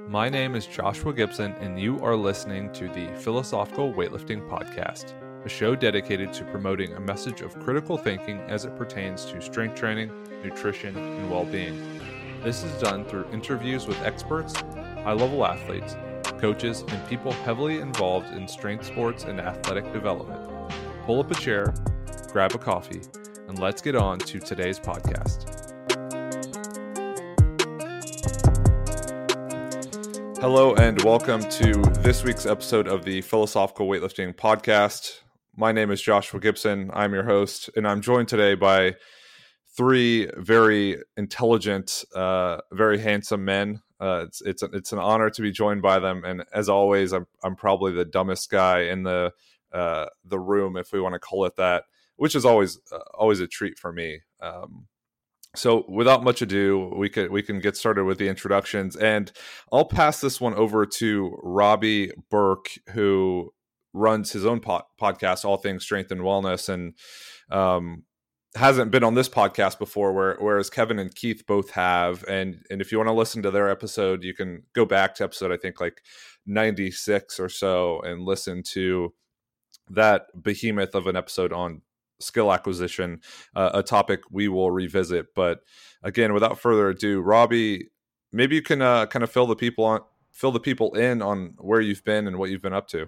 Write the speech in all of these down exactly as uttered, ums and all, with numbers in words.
My name is Joshua Gibson, and you are listening to the Philosophical Weightlifting Podcast, a show dedicated to promoting a message of critical thinking as it pertains to strength training, nutrition, and well-being. This is done through interviews with experts, high-level athletes, coaches, and people heavily involved in strength sports and athletic development. Pull up a chair, grab a coffee, and let's get on to today's podcast. Hello and welcome to this week's episode of the Philosophical Weightlifting Podcast. My name is Joshua Gibson. I'm your host, and I'm joined today by three very intelligent, uh, very handsome men. Uh, it's it's it's an honor to be joined by them, and as always, I'm I'm probably the dumbest guy in the uh, the room, if we want to call it that, which is always uh, always a treat for me. Um, So without much ado, we could we can get started with the introductions, and I'll pass this one over to Robbie Burke, who runs his own pod, podcast, All Things Strength and Wellness, and um, hasn't been on this podcast before, where, whereas Kevin and Keith both have. And and if you want to listen to their episode, you can go back to episode, I think, like ninety-six or so, and listen to that behemoth of an episode on skill acquisition, uh, a topic we will revisit. But again, without further ado, Robbie, maybe you can uh, kind of fill the people on, fill the people in on where you've been and what you've been up to.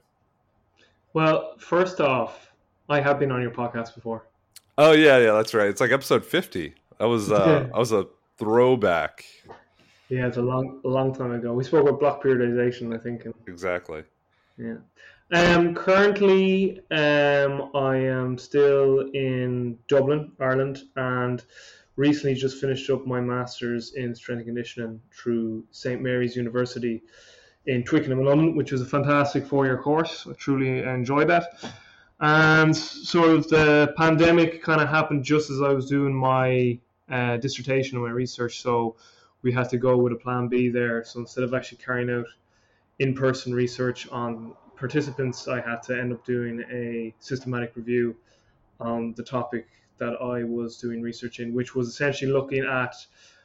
Well, first off, I have been on your podcast before. Oh yeah, yeah, that's right. It's like episode fifty. That was uh, that was a throwback. Yeah, it's a long, a long time ago. We spoke about block periodization, I think. And, exactly. Yeah. Um, currently, um, I am still in Dublin, Ireland, and recently just finished up my master's in strength and conditioning through Saint Mary's University in Twickenham, London, which was a fantastic four-year course. I truly enjoyed that. And sort of the pandemic kind of happened just as I was doing my uh, dissertation and my research, so we had to go with a plan B there. So instead of actually carrying out in-person research on participants, I had to end up doing a systematic review on the topic that I was doing research in, which was essentially looking at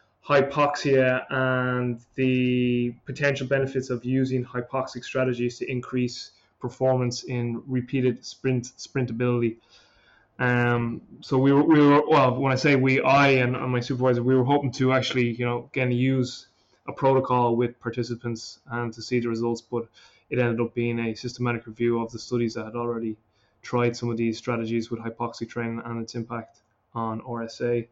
hypoxia and the potential benefits of using hypoxic strategies to increase performance in repeated sprint sprintability. Um, so we were, we were, well, when I say we, I and, and my supervisor, we were hoping to actually, you know, again, use a protocol with participants and to see the results, but it ended up being a systematic review of the studies that had already tried some of these strategies with hypoxic training and its impact on R S A.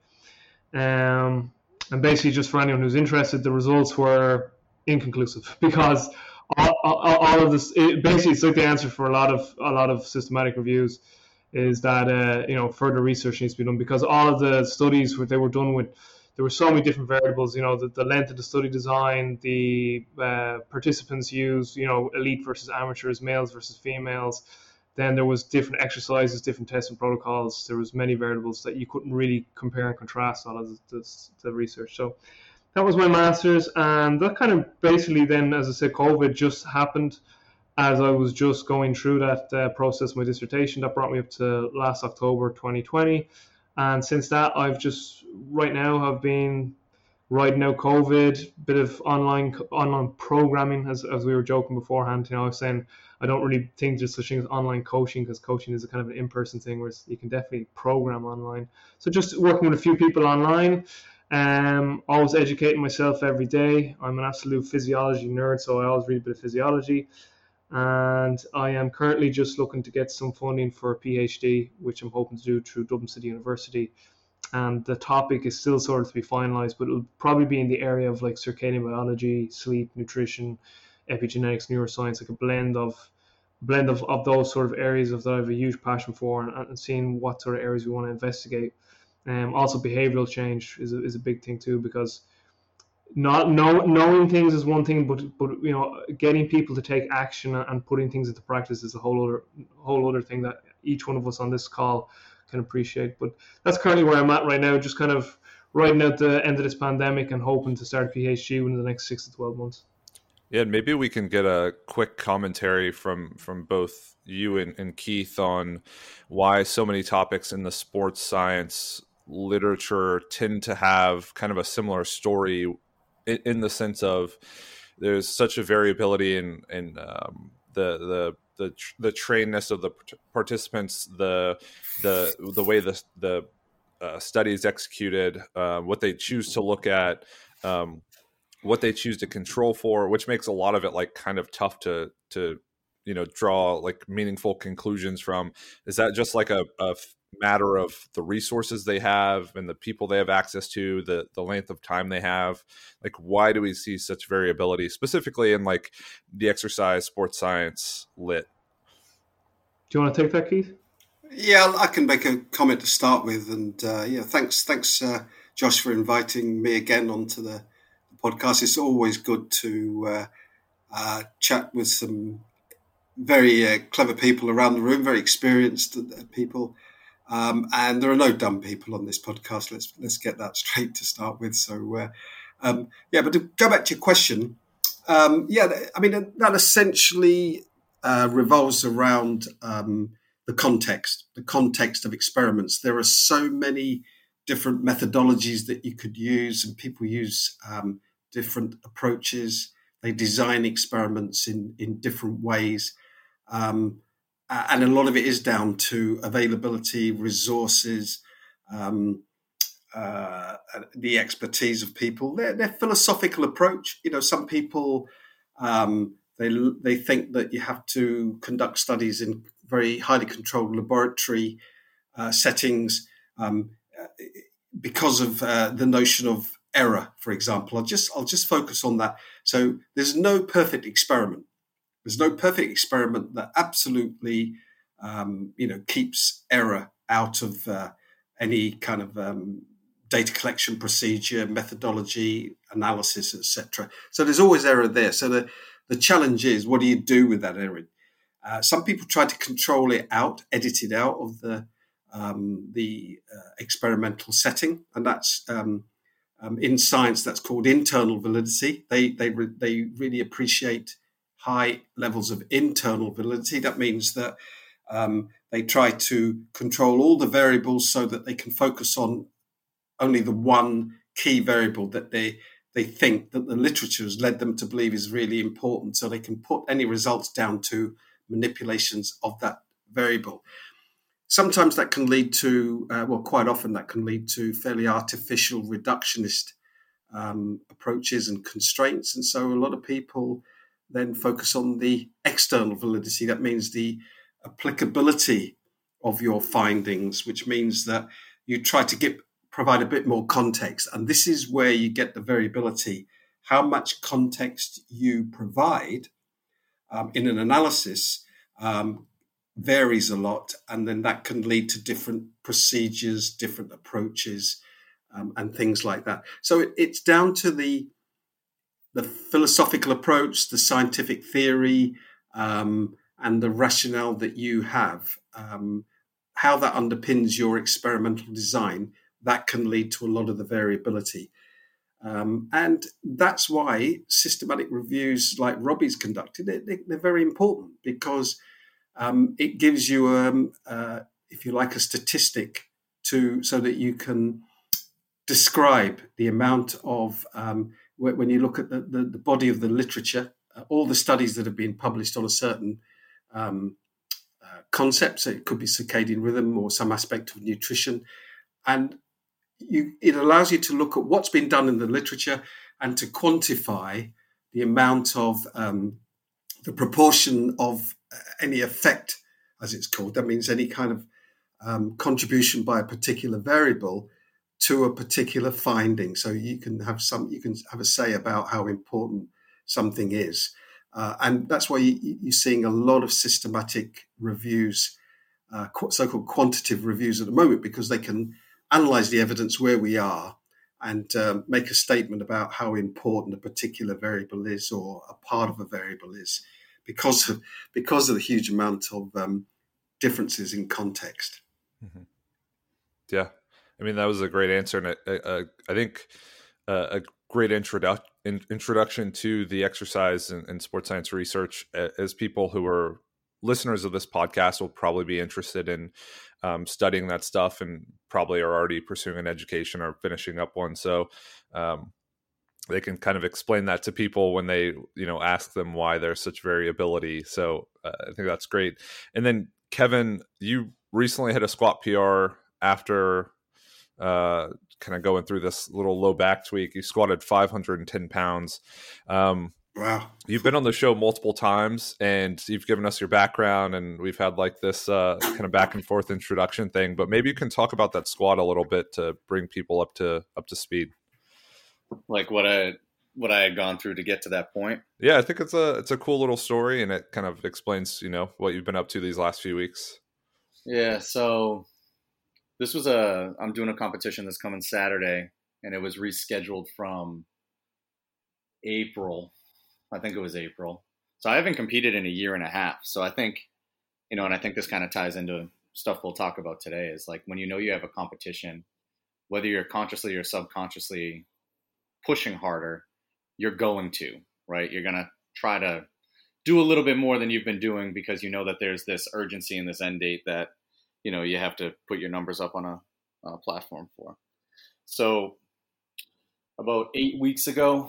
Um, and basically, just for anyone who's interested, the results were inconclusive because all, all, all of this, it, basically, it's like the answer for a lot of a lot of systematic reviews is that uh, you know further research needs to be done, because all of the studies where they were done with, there were so many different variables, you know, the, the length of the study design, the uh, participants used, you know, elite versus amateurs, males versus females. Then there was different exercises, different testing protocols. There was many variables that you couldn't really compare and contrast all of the, the, the research. So that was my master's, and that kind of basically then, as I said, COVID just happened as I was just going through that uh, process, my dissertation. That brought me up to last October twenty twenty. And since that, I've just right now have been riding out COVID, bit of online online programming, as as we were joking beforehand. You know, I was saying I don't really think there's such thing as online coaching, because coaching is a kind of an in-person thing, whereas you can definitely program online. So just working with a few people online, um, always educating myself every day. I'm an absolute physiology nerd, so I always read a bit of physiology. And I am currently just looking to get some funding for a PhD, which I'm hoping to do through Dublin City University. And the topic is still sort of to be finalized, but it'll probably be in the area of like circadian biology, sleep, nutrition, epigenetics, neuroscience, like a blend of blend of, of those sort of areas of that I have a huge passion for, and, and seeing what sort of areas we want to investigate. Um, also, behavioral change is a, is a big thing too, because Not know, knowing things is one thing, but but you know, getting people to take action and putting things into practice is a whole other whole other thing that each one of us on this call can appreciate. But that's currently where I'm at right now, just kind of riding out the end of this pandemic and hoping to start a PhD within the next six to twelve months. Yeah, maybe we can get a quick commentary from from both you and, and Keith on why so many topics in the sports science literature tend to have kind of a similar story in, in the sense of there's such a variability in in um, the the the the trainedness of the participants, the the the way the the uh, study is executed, uh, what they choose to look at, um, what they choose to control for, which makes a lot of it like kind of tough to to you know draw like meaningful conclusions from. Is that just like a, a matter of the resources they have and the people they have access to, the the length of time they have? Like, why do we see such variability specifically in like the exercise, sports science, lit? Do you want to take that, Keith? Yeah, I can make a comment to start with, and uh, yeah, thanks, thanks, uh, Josh, for inviting me again onto the, the podcast. It's always good to uh, uh, chat with some very uh, clever people around the room, very experienced people, um, and there are no dumb people on this podcast. Let's let's get that straight to start with. So, uh, um, yeah, but to go back to your question, um, yeah, I mean that essentially uh, revolves around Um, the context, the context of experiments. There are so many different methodologies that you could use, and people use um, different approaches. They design experiments in, in different ways. Um, and a lot of it is down to availability, resources, um, uh, the expertise of people, their, their philosophical approach. You know, some people, um, they they think that you have to conduct studies in very highly controlled laboratory uh, settings um, because of uh, the notion of error, for example. I'll just I'll just focus on that. So there's no perfect experiment. There's no perfect experiment that absolutely um, you know keeps error out of uh, any kind of um, data collection procedure, methodology, analysis, et cetera. So there's always error there. So the the challenge is, what do you do with that error? Uh, some people try to control it out, edit it out of the um, the uh, experimental setting, and that's um, um, in science that's called internal validity. They they re- they really appreciate high levels of internal validity. That means that um, they try to control all the variables so that they can focus on only the one key variable that they they think that the literature has led them to believe is really important, so they can put any results down to manipulations of that variable. Sometimes that can lead to, uh, well, quite often that can lead to fairly artificial reductionist um, approaches and constraints. And so a lot of people then focus on the external validity. That means the applicability of your findings, which means that you try to get provide a bit more context. And this is where you get the variability. How much context you provide Um, in an analysis um, varies a lot, and then that can lead to different procedures, different approaches, um, and things like that. So it, it's down to the the philosophical approach, the scientific theory, um, and the rationale that you have, um, how that underpins your experimental design. That can lead to a lot of the variability. Um, and that's why systematic reviews like Robbie's conducted, they, they, they're very important, because um, it gives you, um, uh, if you like, a statistic to so that you can describe the amount of, um, when you look at the, the, the body of the literature, uh, all the studies that have been published on a certain um, uh, concept, so it could be circadian rhythm or some aspect of nutrition, and You, it allows you to look at what's been done in the literature and to quantify the amount of um, the proportion of any effect, as it's called. That means any kind of um, contribution by a particular variable to a particular finding. So you can have some, you can have a say about how important something is, uh, and that's why you, you're seeing a lot of systematic reviews, uh, so-called quantitative reviews at the moment, because they can analyze the evidence where we are and um, make a statement about how important a particular variable is or a part of a variable is, because of because of the huge amount of um, differences in context. Mm-hmm. Yeah, I mean, that was a great answer, and I, I, I think uh, a great introdu- in, introduction to the exercise and, and sports science research, as people who are listeners of this podcast will probably be interested in um, studying that stuff and probably are already pursuing an education or finishing up one. So um, they can kind of explain that to people when they, you know, ask them why there's such variability. So uh, I think that's great. And then Kevin, you recently hit a squat P R after uh, kind of going through this little low back tweak. You squatted five hundred ten pounds. Um, wow. You've been on the show multiple times and you've given us your background, and we've had like this uh, kind of back and forth introduction thing, but maybe you can talk about that squat a little bit to bring people up to, up to speed. Like what I, what I had gone through to get to that point. Yeah, I think it's a, it's a cool little story, and it kind of explains, you know, what you've been up to these last few weeks. Yeah. So this was a, I'm doing a competition this coming Saturday, and it was rescheduled from April. I think it was April. So I haven't competed in a year and a half. So I think, you know, and I think this kind of ties into stuff we'll talk about today, is like when you know you have a competition, whether you're consciously or subconsciously pushing harder, you're going to, right? You're going to try to do a little bit more than you've been doing because you know that there's this urgency and this end date that, you know, you have to put your numbers up on a, a platform for. So about eight weeks ago,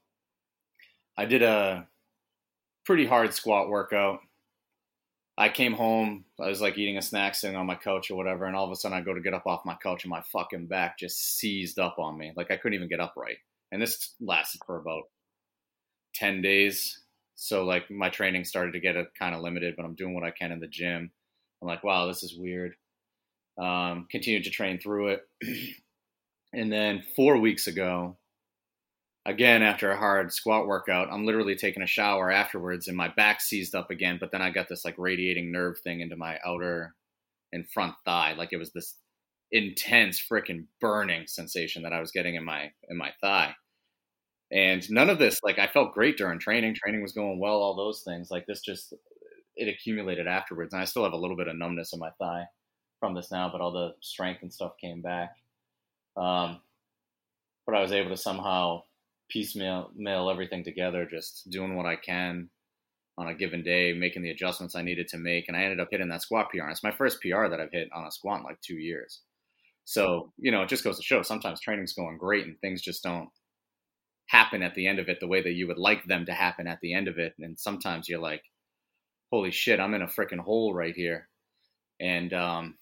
I did a pretty hard squat workout. I came home, I was like eating a snack sitting on my couch or whatever, and all of a sudden I go to get up off my couch and my fucking back just seized up on me. Like I couldn't even get upright. And this lasted for about ten days. So like my training started to get kind of limited, but I'm doing what I can in the gym. I'm like, wow, this is weird. Um, continued to train through it. And then four weeks ago, again, after a hard squat workout, I'm literally taking a shower afterwards and my back seized up again. But then I got this like radiating nerve thing into my outer and front thigh. Like it was this intense freaking burning sensation that I was getting in my, in my thigh. And none of this, like I felt great during training. Training was going well, all those things. Like this just, it accumulated afterwards. And I still have a little bit of numbness in my thigh from this now, but all the strength and stuff came back. Um, but I was able to somehow piecemeal mail everything together, just doing what I can on a given day, making the adjustments I needed to make. And I ended up hitting that squat P R. And it's my first P R that I've hit on a squat in like two years. So, you know, it just goes to show sometimes training's going great and things just don't happen at the end of it the way that you would like them to happen at the end of it. And sometimes you're like, holy shit, I'm in a freaking hole right here. And, um,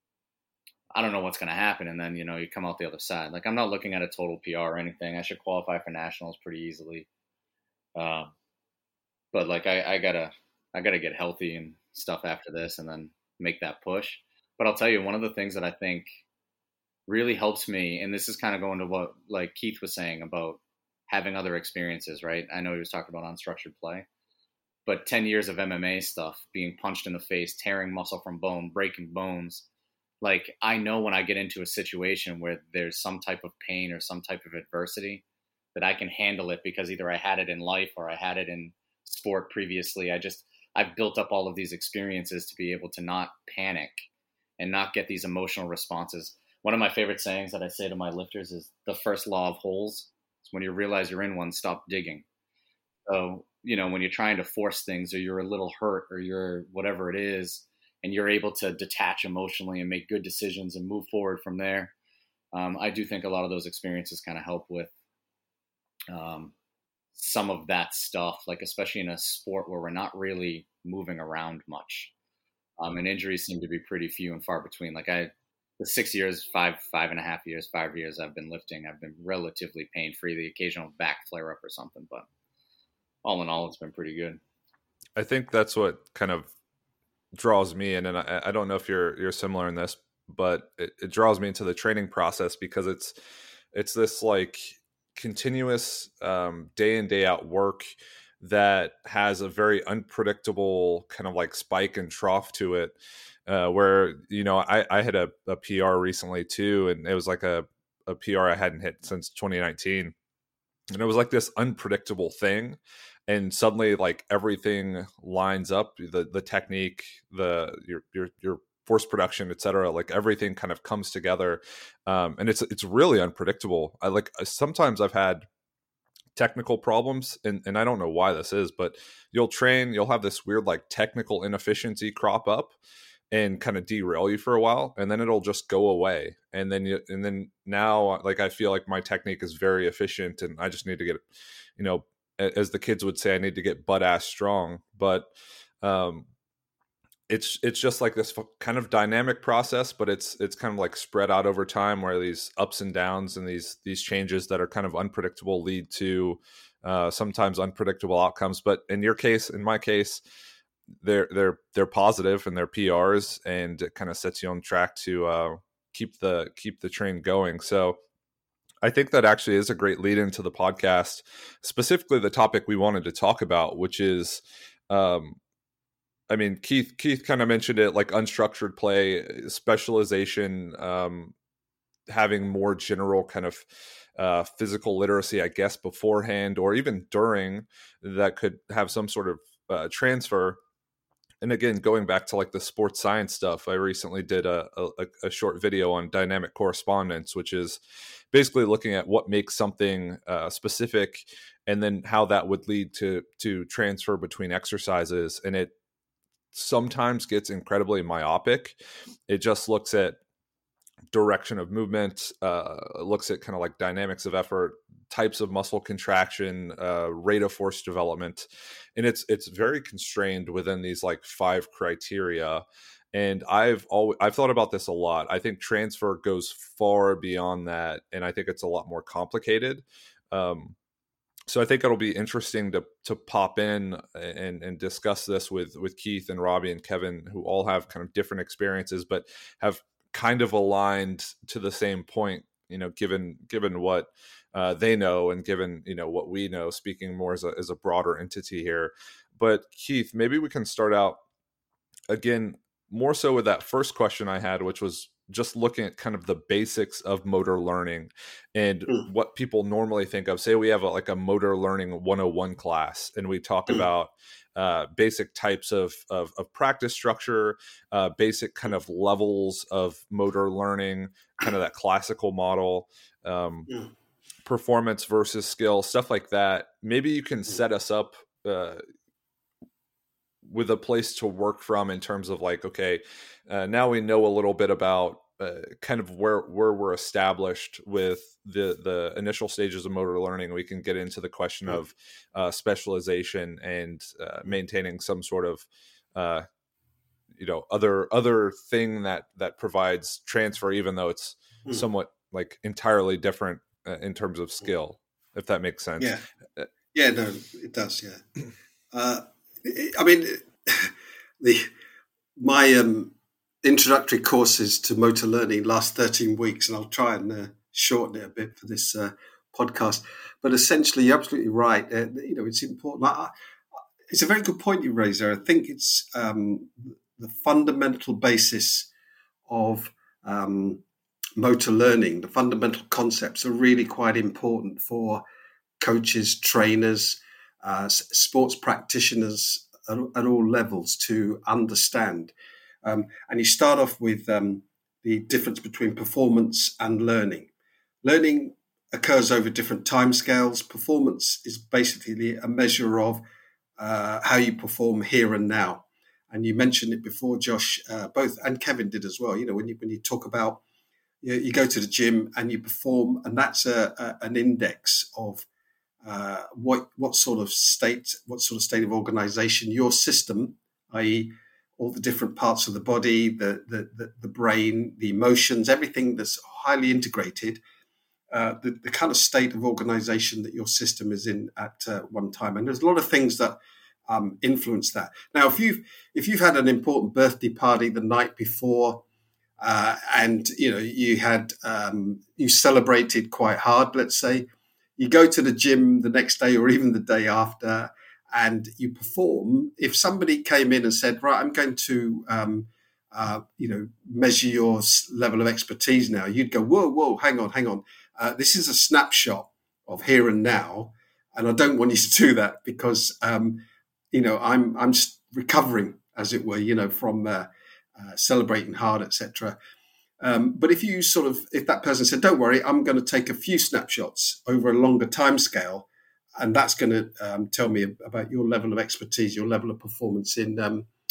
I don't know what's going to happen. And then, you know, you come out the other side. Like I'm not looking at a total P R or anything. I should qualify for nationals pretty easily. Um, but like, I, I gotta, I gotta get healthy and stuff after this and then make that push. But I'll tell you, one of the things that I think really helps me, and this is kind of going to what like Keith was saying about having other experiences, right? I know he was talking about unstructured play, but ten years of M M A stuff, being punched in the face, tearing muscle from bone, breaking bones. Like I know when I get into a situation where there's some type of pain or some type of adversity that I can handle it because either I had it in life or I had it in sport previously. I just, I've built up all of these experiences to be able to not panic and not get these emotional responses. One of my favorite sayings that I say to my lifters is the first law of holes. It's when you realize you're in one, stop digging. So, you know, when you're trying to force things or you're a little hurt or you're whatever it is, and you're able to detach emotionally and make good decisions and move forward from there. Um, I do think a lot of those experiences kind of help with um, some of that stuff, like especially in a sport where we're not really moving around much. Um, and injuries seem to be pretty few and far between. Like I, the six years, five, five and a half years, five years I've been lifting, I've been relatively pain-free, the occasional back flare up or something, but all in all, it's been pretty good. I think that's what kind of draws me in, and I, I don't know if you're you're similar in this, but it, it draws me into the training process because it's it's this like continuous um, day in day out work that has a very unpredictable kind of like spike and trough to it, uh, where you know I, I had a, a P R recently too, and it was like a, a P R I hadn't hit since twenty nineteen, and it was like this unpredictable thing. And suddenly, like everything lines up, the the technique, the your your your force production, et cetera. Like everything kind of comes together, um, and it's it's really unpredictable. I like sometimes I've had technical problems, and and I don't know why this is, but you'll train, you'll have this weird like technical inefficiency crop up, and kind of derail you for a while, and then it'll just go away. And then you, and then now, like, I feel like my technique is very efficient, and I just need to get, you know, as the kids would say, I need to get butt ass strong. But um, it's it's just like this kind of dynamic process, but it's it's kind of like spread out over time, where these ups and downs and these these changes that are kind of unpredictable lead to uh, sometimes unpredictable outcomes. But in your case, in my case, they're they're they're positive and they're P Rs, and it kind of sets you on track to uh, keep the keep the train going. So I think that actually is a great lead into the podcast, specifically the topic we wanted to talk about, which is, um, I mean, Keith Keith kind of mentioned it, like unstructured play, specialization, um, having more general kind of uh, physical literacy, I guess, beforehand or even during, that could have some sort of uh, transfer. And again, going back to like the sports science stuff, I recently did a, a, a short video on dynamic correspondence, which is basically looking at what makes something uh, specific, and then how that would lead to to transfer between exercises. And it sometimes gets incredibly myopic. It just looks at direction of movement, uh, looks at kind of like dynamics of effort, types of muscle contraction, uh, rate of force development, and it's it's very constrained within these like five criteria. And I've always I've thought about this a lot. I think transfer goes far beyond that, and I think it's a lot more complicated. Um, so I think it'll be interesting to to pop in and and discuss this with with Keith and Robbie and Kevin, who all have kind of different experiences, but have kind of aligned to the same point, you know, given given what uh, they know and given, you know, what we know, speaking more as a, as a broader entity here. But Keith, maybe we can start out again, more so with that first question I had, which was just looking at kind of the basics of motor learning and mm. what people normally think of. Say we have a, like a motor learning one oh one class, and we talk mm. about uh, basic types of, of, of practice structure, uh, basic kind of levels of motor learning, kind of that classical model, um, mm. performance versus skill, stuff like that. Maybe you can set us up uh, with a place to work from in terms of like, okay, uh, now we know a little bit about uh, kind of where, where we're established with the, the initial stages of motor learning. We can get into the question of uh, specialization and uh, maintaining some sort of, uh, you know, other, other thing that, that provides transfer, even though it's mm. somewhat like entirely different uh, in terms of skill, if that makes sense. Yeah. Yeah, no, it does. Yeah. Uh, I mean, the my um, introductory courses to motor learning last thirteen weeks, and I'll try and uh, shorten it a bit for this uh, podcast. But essentially, you're absolutely right. Uh, you know, it's important. I, I, it's a very good point you raise there. I think it's um, the fundamental basis of um, motor learning. The fundamental concepts are really quite important for coaches, trainers, uh, sports practitioners at, at all levels to understand. Um, and you start off with um, the difference between performance and learning. Learning occurs over different timescales. Performance is basically a measure of uh, how you perform here and now. And you mentioned it before, Josh, uh, both, and Kevin did as well. You know, when you when you talk about, you, know, you go to the gym and you perform, and that's a, a, an index of uh, what what sort of state, what sort of state of organization your system, that is, all the different parts of the body, the the the, the brain, the emotions, everything that's highly integrated. Uh, the, the kind of state of organization that your system is in at uh, one time. And there's a lot of things that um, influence that. Now, if you've, if you've had an important birthday party the night before uh, and, you know, you had, um, you celebrated quite hard, let's say, you go to the gym the next day or even the day after and you perform. If somebody came in and said, right, I'm going to, um, uh, you know, measure your level of expertise now, you'd go, whoa, whoa, hang on, hang on. Uh, this is a snapshot of here and now, and I don't want you to do that because, um, you know, I'm I'm just recovering, as it were, you know, from uh, uh, celebrating hard, et cetera. Um, but if you sort of, if that person said, "Don't worry, I'm going to take a few snapshots over a longer time scale, and that's going to um, tell me about your level of expertise, your level of performance in um,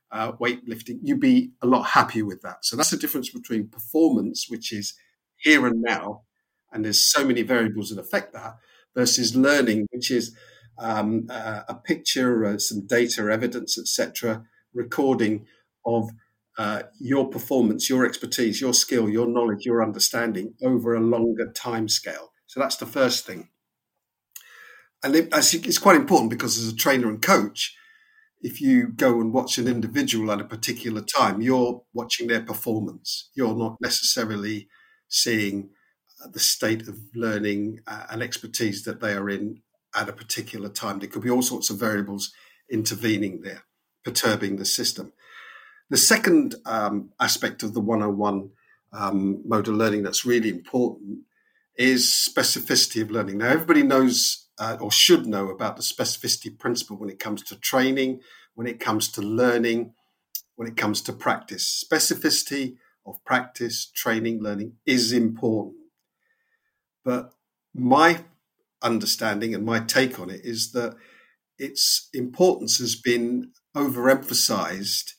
uh, weightlifting, you'd be a lot happier with that. So that's the difference between performance, which is here and now, and there's so many variables that affect that, versus learning, which is um, uh, a picture, uh, some data, evidence, et cetera, recording of uh, your performance, your expertise, your skill, your knowledge, your understanding over a longer time scale. So that's the first thing. And it, it's quite important because as a trainer and coach, if you go and watch an individual at a particular time, you're watching their performance. You're not necessarily seeing the state of learning uh, and expertise that they are in at a particular time. There could be all sorts of variables intervening there, perturbing the system. The second um, aspect of the one oh one um, mode of learning that's really important is specificity of learning. Now, everybody knows uh, or should know about the specificity principle when it comes to training, when it comes to learning, when it comes to practice. Specificity of practice, training, learning is important. But my understanding and my take on it is that its importance has been overemphasized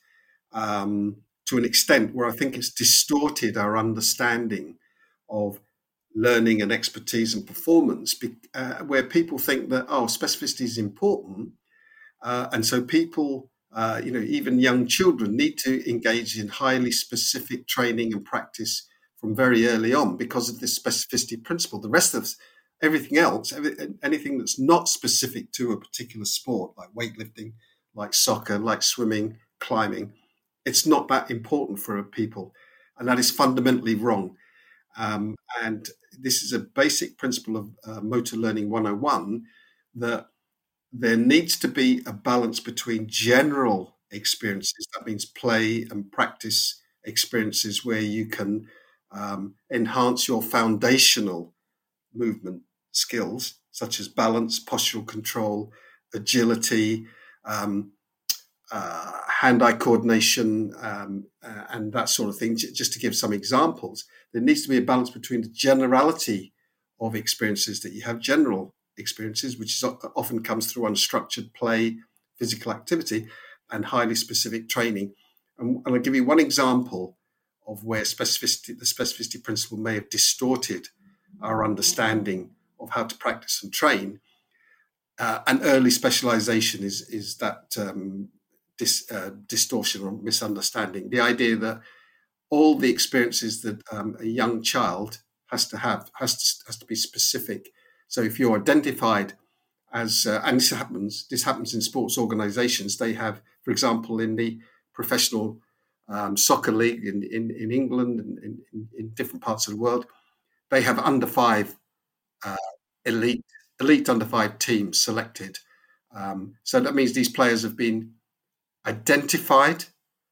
um, to an extent where I think it's distorted our understanding of learning and expertise and performance, uh, where people think that, oh, specificity is important. Uh, and so people, uh, you know, even young children need to engage in highly specific training and practice from very early on because of this specificity principle. The rest of everything else, every, anything that's not specific to a particular sport, like weightlifting, like soccer, like swimming, climbing, it's not that important for people. And that is fundamentally wrong. Um, and this is a basic principle of uh, motor learning one oh one, that there needs to be a balance between general experiences, that means play and practice experiences where you can um, enhance your foundational movement skills, such as balance, postural control, agility, um, uh, hand-eye coordination, um, uh, and that sort of thing, just to give some examples. There needs to be a balance between the generality of experiences that you have, general experiences, which is, often comes through unstructured play, physical activity, and highly specific training. And, and I'll give you one example of where specificity, the specificity principle may have distorted our understanding of how to practice and train. Uh, and early specialization is, is that um, dis, uh, distortion or misunderstanding. The idea that all the experiences that um, a young child has to have has to, has to be specific. So if you're identified as, uh, and this happens, this happens in sports organizations, they have, for example, in the professional um, soccer league in, in, in England and in, in, in different parts of the world, they have under five uh, elite, elite under five teams selected. Um, so that means these players have been identified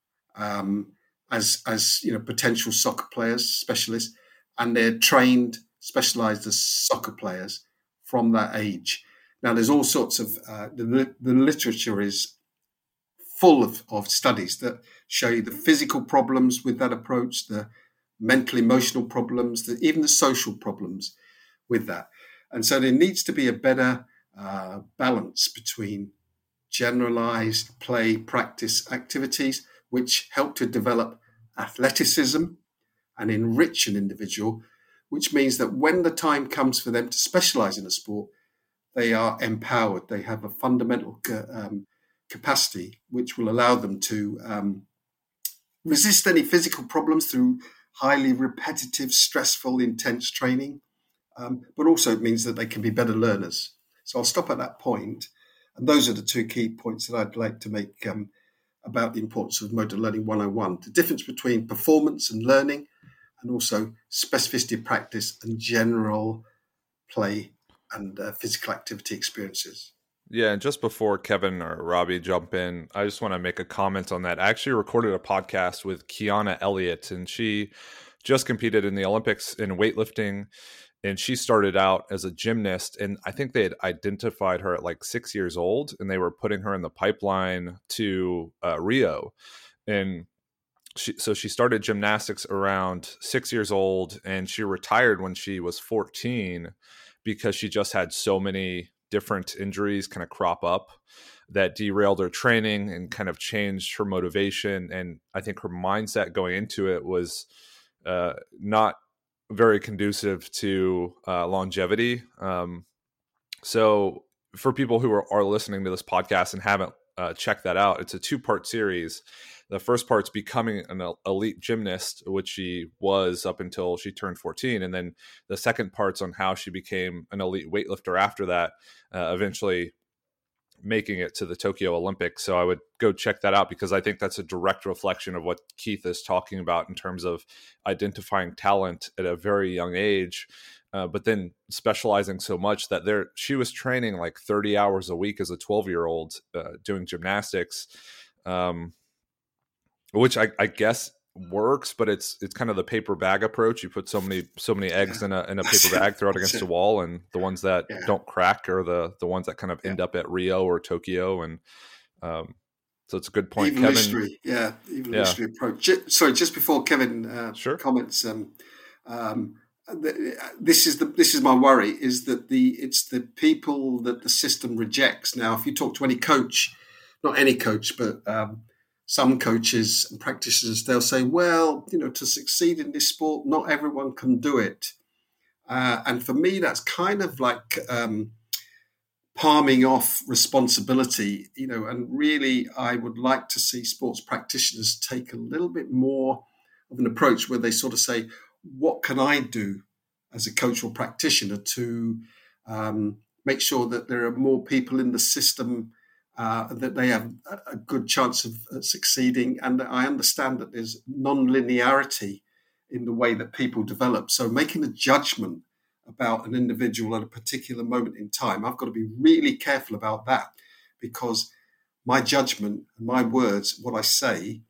um, as, as you know, potential soccer players, specialists, and they're trained, specialized as soccer players from that age. Now, there's all sorts of, uh, the, the literature is full of, of studies that show you the physical problems with that approach, the mental, emotional problems, the, even the social problems with that. And so there needs to be a better uh, balance between generalized play, practice activities, which help to develop athleticism and enrich an individual, which means that when the time comes for them to specialize in a sport, they are empowered. They have a fundamental um, capacity which will allow them to um, resist any physical problems through highly repetitive, stressful, intense training. Um, but also it means that they can be better learners. So I'll stop at that point. And those are the two key points that I'd like to make um, about the importance of motor learning one oh one. The difference between performance and learning, and also specificity practice and general play and uh, physical activity experiences. Yeah, and just before Kevin or Robbie jump in, I just want to make a comment on that. I actually recorded a podcast with Kiana Elliott, and she just competed in the Olympics in weightlifting, and she started out as a gymnast, and I think they had identified her at like six years old, and they were putting her in the pipeline to uh, Rio. And she, so she started gymnastics around six years old, and she retired when she was fourteen because she just had so many different injuries kind of crop up that derailed her training and kind of changed her motivation. And I think her mindset going into it was uh, not very conducive to uh, longevity. Um, so for people who are, are listening to this podcast and haven't uh, checked that out, it's a two-part series. The first part's becoming an elite gymnast, which she was up until she turned fourteen. And then the second part's on how she became an elite weightlifter after that, uh, eventually making it to the Tokyo Olympics. So I would go check that out, because I think that's a direct reflection of what Keith is talking about in terms of identifying talent at a very young age, uh, but then specializing so much that there she was training like thirty hours a week as a twelve year old, uh, doing gymnastics, um, which I, I guess works, but it's it's kind of the paper bag approach. You put so many so many eggs yeah. in a in a paper bag, throw it against the wall, and the ones that yeah. don't crack are the the ones that kind of yeah. end up at Rio or Tokyo. And um, so it's a good point, Kevin. Evolutionary, yeah, evolutionary yeah. approach. Sorry, just before Kevin uh, sure. comments, um, um, this is the this is my worry, is that the it's the people that the system rejects. Now, if you talk to any coach, not any coach, but um, some coaches and practitioners, they'll say, well, you know, to succeed in this sport, not everyone can do it. Uh, and for me, that's kind of like um, palming off responsibility, you know, and really I would like to see sports practitioners take a little bit more of an approach where they sort of say, what can I do as a coach or practitioner to um, make sure that there are more people in the system Uh, that they have a good chance of uh, succeeding. And I understand that there's non-linearity in the way that people develop. So making a judgment about an individual at a particular moment in time, I've got to be really careful about that, because my judgment, my words, what I say,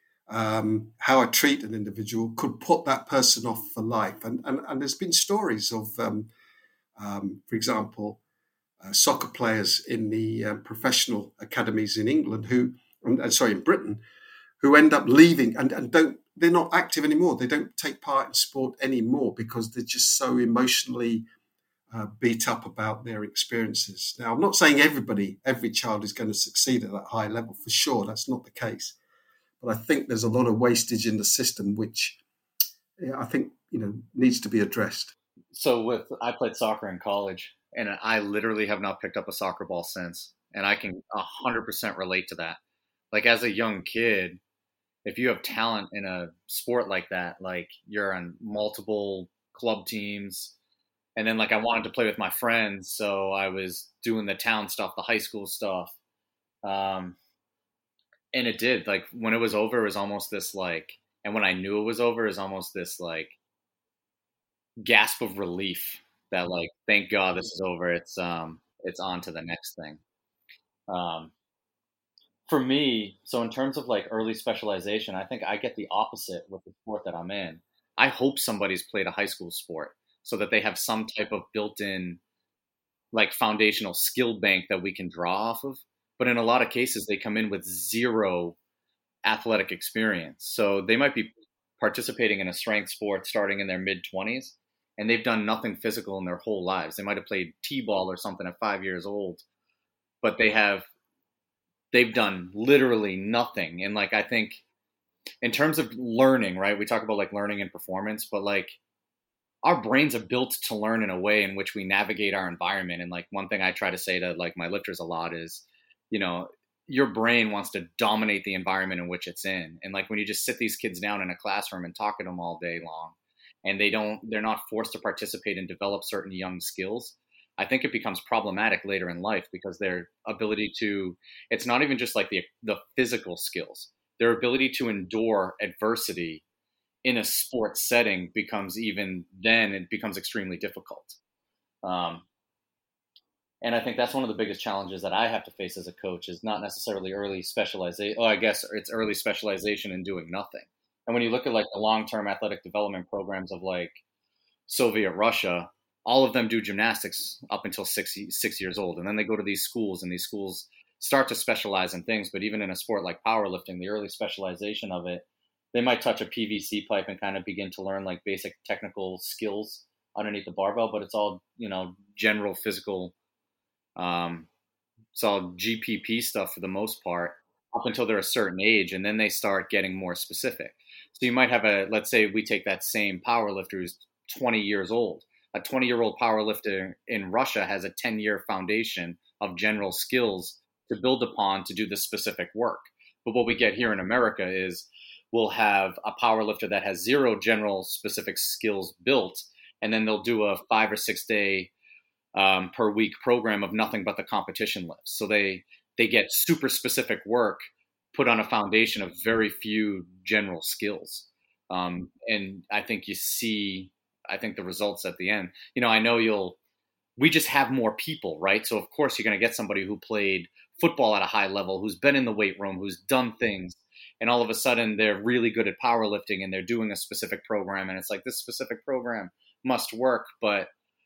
um, how I treat an individual could put that person off for life. And, and, and there's been stories of, um, um, for example, Uh, soccer players in the uh, professional academies in England who, uh, sorry, in Britain, who end up leaving and, and don't, they're not active anymore. They don't take part in sport anymore because they're just so emotionally uh, beat up about their experiences. Now, I'm not saying everybody, every child is going to succeed at that high level, for sure. That's not the case. But I think there's a lot of wastage in the system, which yeah, I think, you know, needs to be addressed. So with, I played soccer in college, and I literally have not picked up a soccer ball since. And I can one hundred percent relate to that. Like, as a young kid, if you have talent in a sport like that, like you're on multiple club teams. And then like I wanted to play with my friends. So I was doing the town stuff, the high school stuff. Um, and it did. Like when it was over, it was almost this like, and when I knew it was over, it was almost this like gasp of relief. That like, thank God this is over. It's um, it's on to the next thing. Um, for me, so in terms of like early specialization, I think I get the opposite with the sport that I'm in. I hope somebody's played a high school sport so that they have some type of built-in like foundational skill bank that we can draw off of. But in a lot of cases, they come in with zero athletic experience. So they might be participating in a strength sport starting in their mid twenties. And they've done nothing physical in their whole lives. They might have played t-ball or something at five years old, but they have, they've done literally nothing. And like, I think in terms of learning, right, we talk about like learning and performance, but like our brains are built to learn in a way in which we navigate our environment. And like one thing I try to say to like my lifters a lot is, you know, your brain wants to dominate the environment in which it's in. And like when you just sit these kids down in a classroom and talk to them all day long, and they don't, they're not forced to participate and develop certain young skills, I think it becomes problematic later in life because their ability to, it's not even just like the the physical skills, their ability to endure adversity in a sports setting becomes even then, it becomes extremely difficult. Um, and I think that's one of the biggest challenges that I have to face as a coach is not necessarily early specialization. Oh, I guess it's early specialization in doing nothing. And when you look at like the long-term athletic development programs of like Soviet Russia, all of them do gymnastics up until six, six years old. And then they go to these schools and these schools start to specialize in things. But even in a sport like powerlifting, the early specialization of it, they might touch a P V C pipe and kind of begin to learn like basic technical skills underneath the barbell, but it's all, you know, general physical Um, it's all G P P stuff for the most part up until they're a certain age, and then they start getting more specific. So you might have a, let's say we take that same power lifter who's twenty years old. A twenty-year-old power lifter in Russia has a ten-year foundation of general skills to build upon to do the specific work. But what we get here in America is we'll have a power lifter that has zero general specific skills built, and then they'll do a five or six day um, per week program of nothing but the competition lifts. So they they get super specific work put on a foundation of very few general skills. Um, and I think you see, I think the results at the end, you know, I know you'll, we just have more people, right? So of course you're going to get somebody who played football at a high level, who's been in the weight room, who's done things, and all of a sudden they're really good at powerlifting and they're doing a specific program. And it's like, this specific program must work, but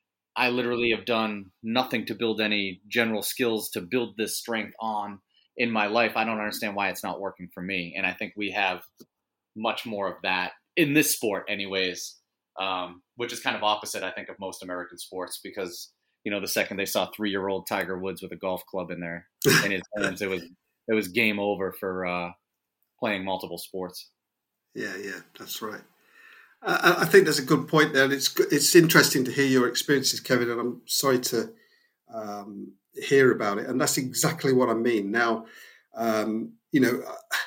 I literally have done nothing to build any general skills to build this strength on in my life. I don't understand why it's not working for me. And I think we have much more of that in this sport anyways, um, which is kind of opposite, I think, of most American sports, because, you know, the second they saw three-year-old Tiger Woods with a golf club in there in his hands, it was, it was game over for uh, playing multiple sports. Yeah, yeah, that's right. Uh, I think there's a good point there. And it's it's interesting to hear your experiences, Kevin, and I'm sorry to um, hear about it. And that's exactly what I mean. Now, um, you know,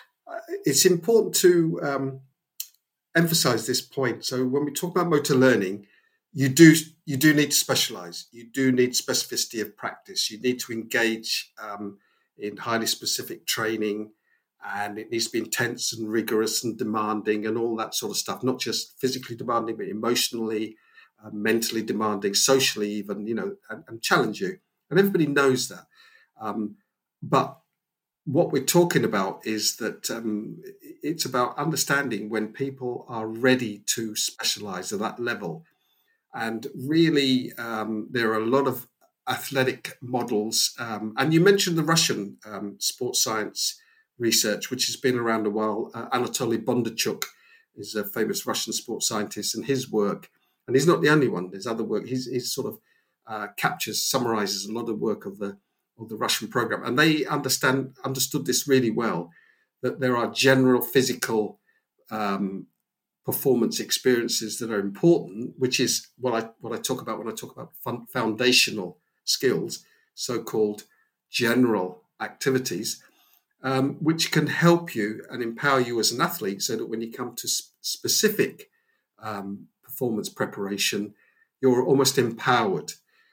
it's important to um, emphasize this point. So when we talk about motor learning, you do you do need to specialize. You do need specificity of practice. You need to engage um, in highly specific training. And it needs to be intense and rigorous and demanding and all that sort of stuff, not just physically demanding, but emotionally, uh, mentally demanding, socially even, you know, and, and challenge you. And everybody knows that. Um, but what we're talking about is that um, it's about understanding when people are ready to specialize at that level. And really, um, there are a lot of athletic models. Um, and you mentioned the Russian um, sports science research, which has been around a while. Uh, Anatoly Bondarchuk is a famous Russian sports scientist, and his work, and he's not the only one, there's other work, he's, he's sort of uh, captures, summarizes a lot of work of the of the Russian program. And they understand understood this really well, that there are general physical um, performance experiences that are important, which is what I what I talk about when I talk about fun, foundational skills, so-called general activities, Um, which can help you and empower you as an athlete, so that when you come to sp- specific um, performance preparation, you're almost empowered.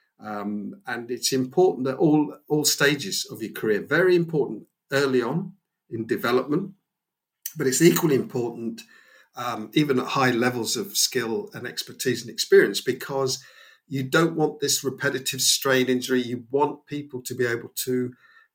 Um, and it's important that all all stages of your career, very important early on in development, but it's equally important um, even at high levels of skill and expertise and experience, because you don't want this repetitive strain injury. You want people to be able to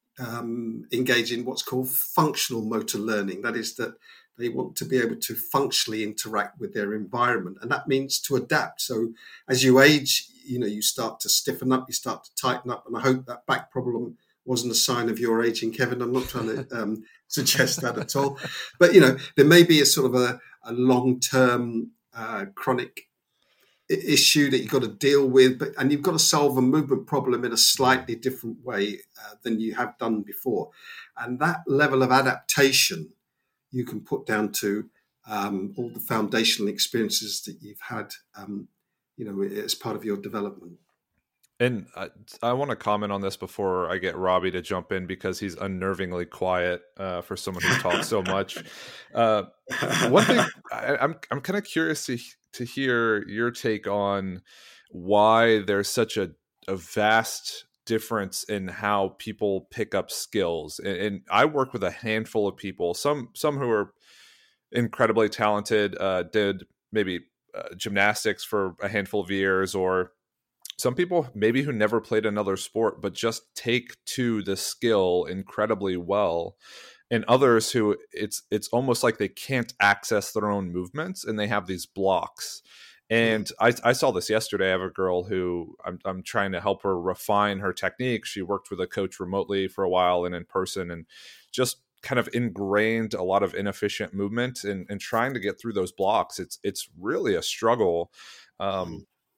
Um, engage in what's called functional motor learning. That is, that they want to be able to functionally interact with their environment, and that means to adapt. So as you age, you know, you start to stiffen up, you start to tighten up, and I hope that back problem wasn't a sign of your aging, Kevin. I'm not trying to um, suggest that at all, but you know, there may be a sort of a, a long-term uh, chronic issue that you've got to deal with, but and you've got to solve a movement problem in a slightly different way uh, than you have done before. And that level of adaptation you can put down to um, all the foundational experiences that you've had, um, you know, as part of your development. And I, I want to comment on this before I get Robbie to jump in, because he's unnervingly quiet uh, for someone who talks so much. Uh, one thing I, I'm I'm kind of curious to to hear your take on why there's such a, a vast difference in how people pick up skills. And, and I work with a handful of people, some some who are incredibly talented, uh, did maybe uh, gymnastics for a handful of years, or some people maybe who never played another sport, but just take to the skill incredibly well. And others who it's it's almost like they can't access their own movements, and they have these blocks. And I, I saw this yesterday. I have a girl who I'm, I'm trying to help her refine her technique. She worked with a coach remotely for a while and in person, and just kind of ingrained a lot of inefficient movement and, and trying to get through those blocks. It's it's really a struggle. Um,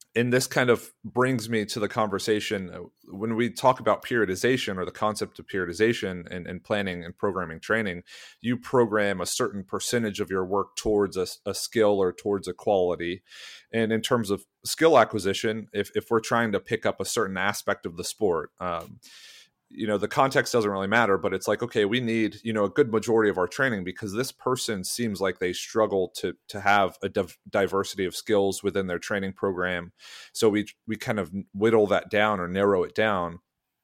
And this kind of brings me to the conversation when we talk about periodization, or the concept of periodization and, and planning and programming training. You program a certain percentage of your work towards a, a skill or towards a quality. And in terms of skill acquisition, if, if we're trying to pick up a certain aspect of the sport, um, you know, the context doesn't really matter, but it's like, okay, we need, you know, a good majority of our training because this person seems like they struggle to to have a div- diversity of skills within their training program. So we we kind of whittle that down or narrow it down.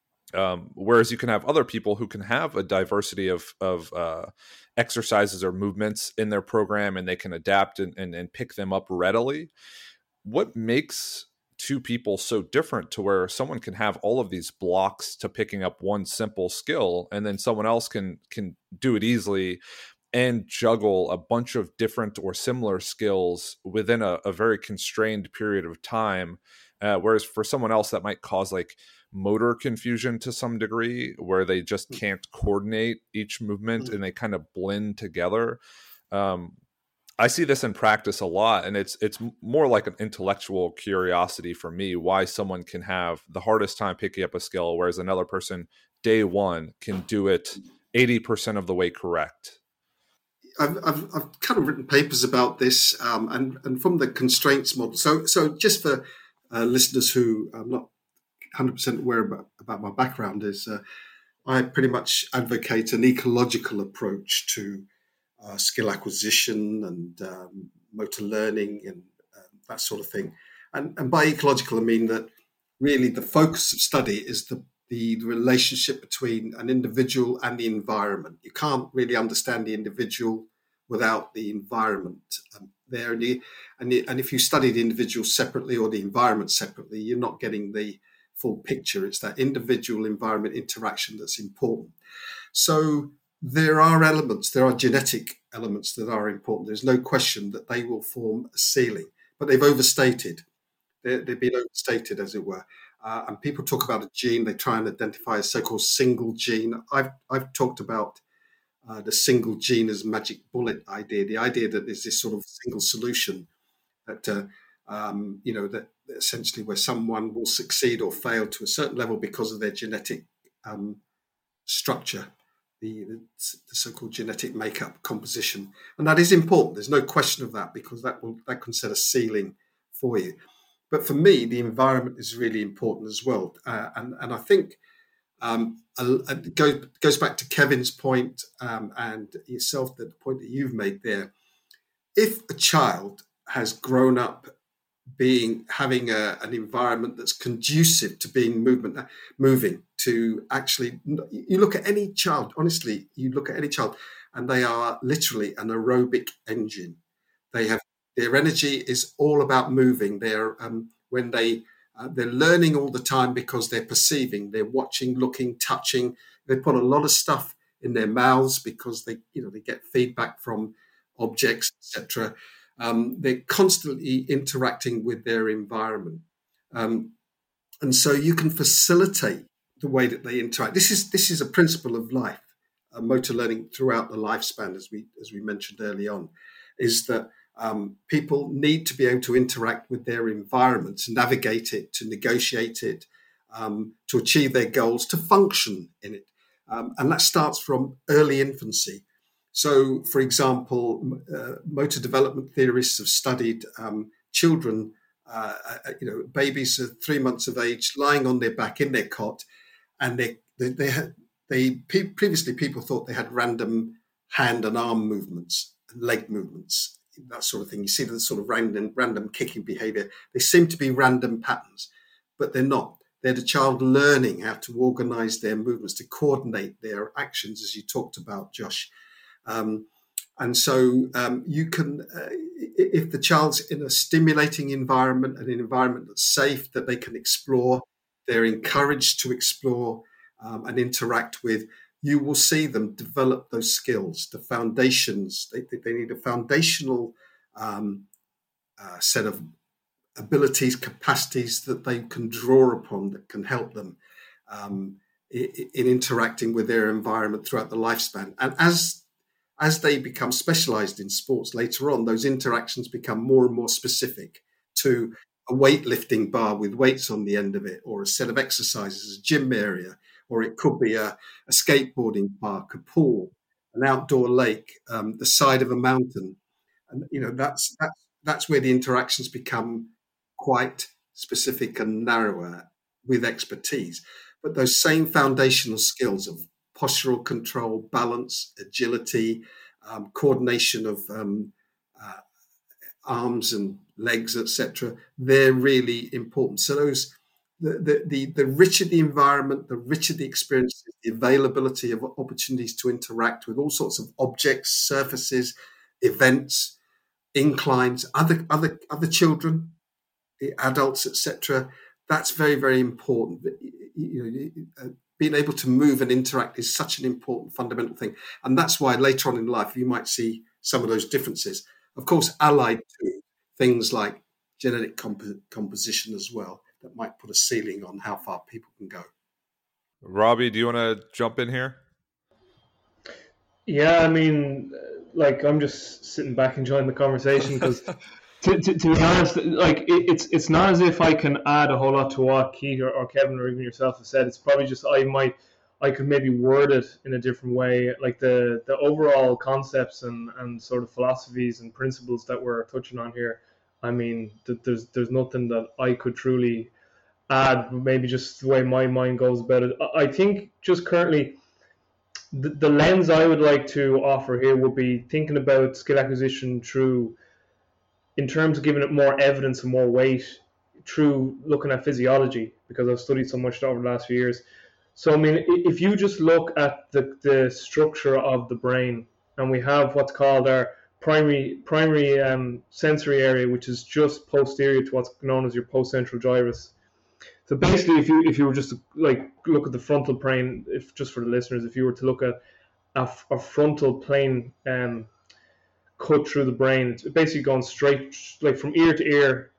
Um, whereas you can have other people who can have a diversity of of uh, exercises or movements in their program, and they can adapt and, and, and pick them up readily. What makes two people so different to where someone can have all of these blocks to picking up one simple skill, and then someone else can can do it easily and juggle a bunch of different or similar skills within a, a very constrained period of time, uh, whereas for someone else that might cause like motor confusion to some degree, where they just can't coordinate each movement and they kind of blend together. um, I see this in practice a lot, and it's it's more like an intellectual curiosity for me, why someone can have the hardest time picking up a skill, whereas another person day one can do it eighty percent of the way correct. I've, I've, I've kind of written papers about this, um, and, and from the constraints model. So, so just for uh, listeners who are not one hundred percent aware about, about my background, is uh, I pretty much advocate an ecological approach to Uh, skill acquisition and um, motor learning and uh, that sort of thing. And, and by ecological, I mean that really the focus of study is the, the relationship between an individual and the environment. You can't really understand the individual without the environment um, there. And, you, and, you, and if you study the individual separately or the environment separately, you're not getting the full picture. It's that individual environment interaction that's important. So there are elements, there are genetic elements that are important. There's no question that they will form a ceiling, but they've overstated. They're, they've been overstated, as it were. Uh, and people talk about a gene, they try and identify a so-called single gene. I've, I've talked about uh, the single gene as magic bullet idea, the idea that there's this sort of single solution that, uh, um, you know, that essentially where someone will succeed or fail to a certain level because of their genetic um, structure. The, the, the so-called genetic makeup composition. And that is important. There's no question of that, because that will that can set a ceiling for you. But for me, the environment is really important as well. Uh, and, and I think um, it goes, goes back to Kevin's point um, and yourself, the point that you've made there. If a child has grown up being having a, an environment that's conducive to being movement, moving, to actually, you look at any child, honestly, you look at any child, and they are literally an aerobic engine. They have, their energy is all about moving. They're um, when they uh, they're learning all the time because they're perceiving, they're watching, looking, touching. They put a lot of stuff in their mouths because they, you know, they get feedback from objects, et cetera. Um, they're constantly interacting with their environment. Um, and so you can facilitate the way that they interact. This is this is a principle of life, uh, motor learning throughout the lifespan, as we as we mentioned early on, is that um, people need to be able to interact with their environment, to navigate it, to negotiate it, um, to achieve their goals, to function in it. Um, and that starts from early infancy. So, for example, uh, motor development theorists have studied um, children, uh, you know, babies are three months of age, lying on their back in their cot, and they they they, had, they previously people thought they had random hand and arm movements, and leg movements, that sort of thing. You see the sort of random random kicking behaviour. They seem to be random patterns, but they're not. They're the child learning how to organise their movements, to coordinate their actions, as you talked about, Josh. Um, and so um, you can, uh, if the child's in a stimulating environment, an environment that's safe, that they can explore, they're encouraged to explore um, and interact with, you will see them develop those skills, the foundations. They, they need a foundational um, uh, set of abilities, capacities that they can draw upon, that can help them um, in, in interacting with their environment throughout the lifespan. And as As they become specialized in sports later on, those interactions become more and more specific to a weightlifting bar with weights on the end of it, or a set of exercises, a gym area, or it could be a, a skateboarding park, a pool, an outdoor lake, um, the side of a mountain. And, you know, that's, that's, that's where the interactions become quite specific and narrower with expertise. But those same foundational skills of postural control, balance, agility, um, coordination of um, uh, arms and legs, et cetera, they're really important. So those, the, the, the, the richer the environment, the richer the experiences, the availability of opportunities to interact with all sorts of objects, surfaces, events, inclines, other other other children, adults, et cetera. That's very, very important. You know, being able to move and interact is such an important fundamental thing, and that's why later on in life you might see some of those differences. Of course, allied to things like genetic comp- composition as well, that might put a ceiling on how far people can go. Robbie, do you want to jump in here? Yeah, I mean, like, I'm just sitting back enjoying the conversation because, to, to, to be honest, like, it, it's it's not as if I can add a whole lot to what Keith or, or Kevin or even yourself have said. It's probably just I might I could maybe word it in a different way. Like the the overall concepts and, and sort of philosophies and principles that we're touching on here. I mean, th- there's there's nothing that I could truly add. Maybe just the way my mind goes about it. I, I think just currently. The, the lens I would like to offer here would be thinking about skill acquisition through, in terms of giving it more evidence and more weight, through looking at physiology, because I've studied so much over the last few years. So, I mean, if you just look at the, the structure of the brain, and we have what's called our primary primary um, sensory area, which is just posterior to what's known as your postcentral gyrus. So basically, if you if you were just to like look at the frontal plane, if just for the listeners, if you were to look at a, a frontal plane um, cut through the brain, it's basically going straight, like from ear to ear,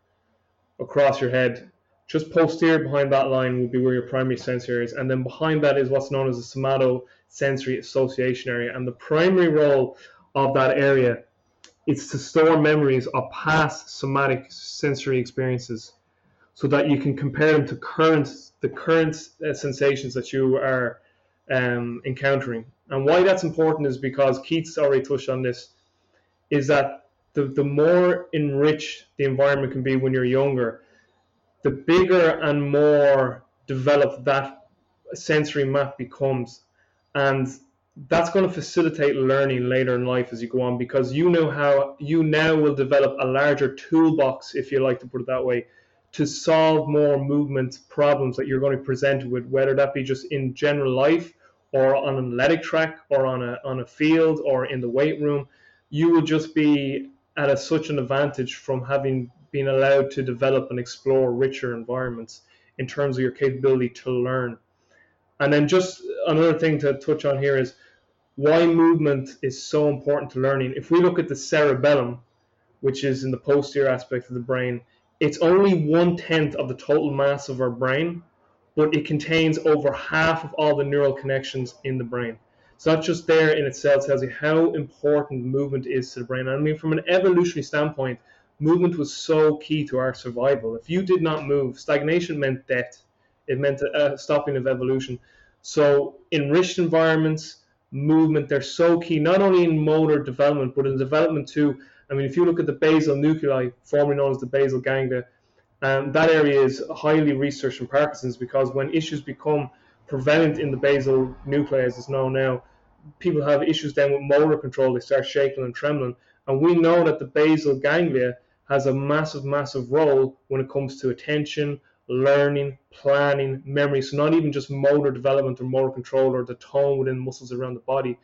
across your head. Just posterior behind that line would be where your primary sensory is, and then behind that is what's known as the somatosensory association area. And the primary role of that area is to store memories of past somatic sensory experiences, so that you can compare them to current the current uh, sensations that you are um, encountering. And why that's important is because Keith's already touched on this, is that the, the more enriched the environment can be when you're younger, the bigger and more developed that sensory map becomes. And that's going to facilitate learning later in life as you go on, because you know how you now will develop a larger toolbox, if you like to put it that way, to solve more movement problems that you're going to be presented with, whether that be just in general life or on an athletic track or on a on a field or in the weight room. You will just be at a, such an advantage from having been allowed to develop and explore richer environments in terms of your capability to learn. And then just another thing to touch on here is why movement is so important to learning. If we look at the cerebellum, which is in the posterior aspect of the brain, it's only one-tenth of the total mass of our brain, but it contains over half of all the neural connections in the brain. So that just there in itself tells you how important movement is to the brain. I mean, from an evolutionary standpoint, movement was so key to our survival. If you did not move, stagnation meant death. It meant a stopping of evolution. So enriched environments, movement, they're so key, not only in motor development, but in development too. I mean, if you look at the basal nuclei, formerly known as the basal ganglia, um, that area is highly researched in Parkinson's, because when issues become prevalent in the basal nuclei, as it's known now, people have issues then with motor control. They start shaking and trembling. And we know that the basal ganglia has a massive, massive role when it comes to attention, learning, planning, memory. So not even just motor development or motor control or the tone within muscles around the body.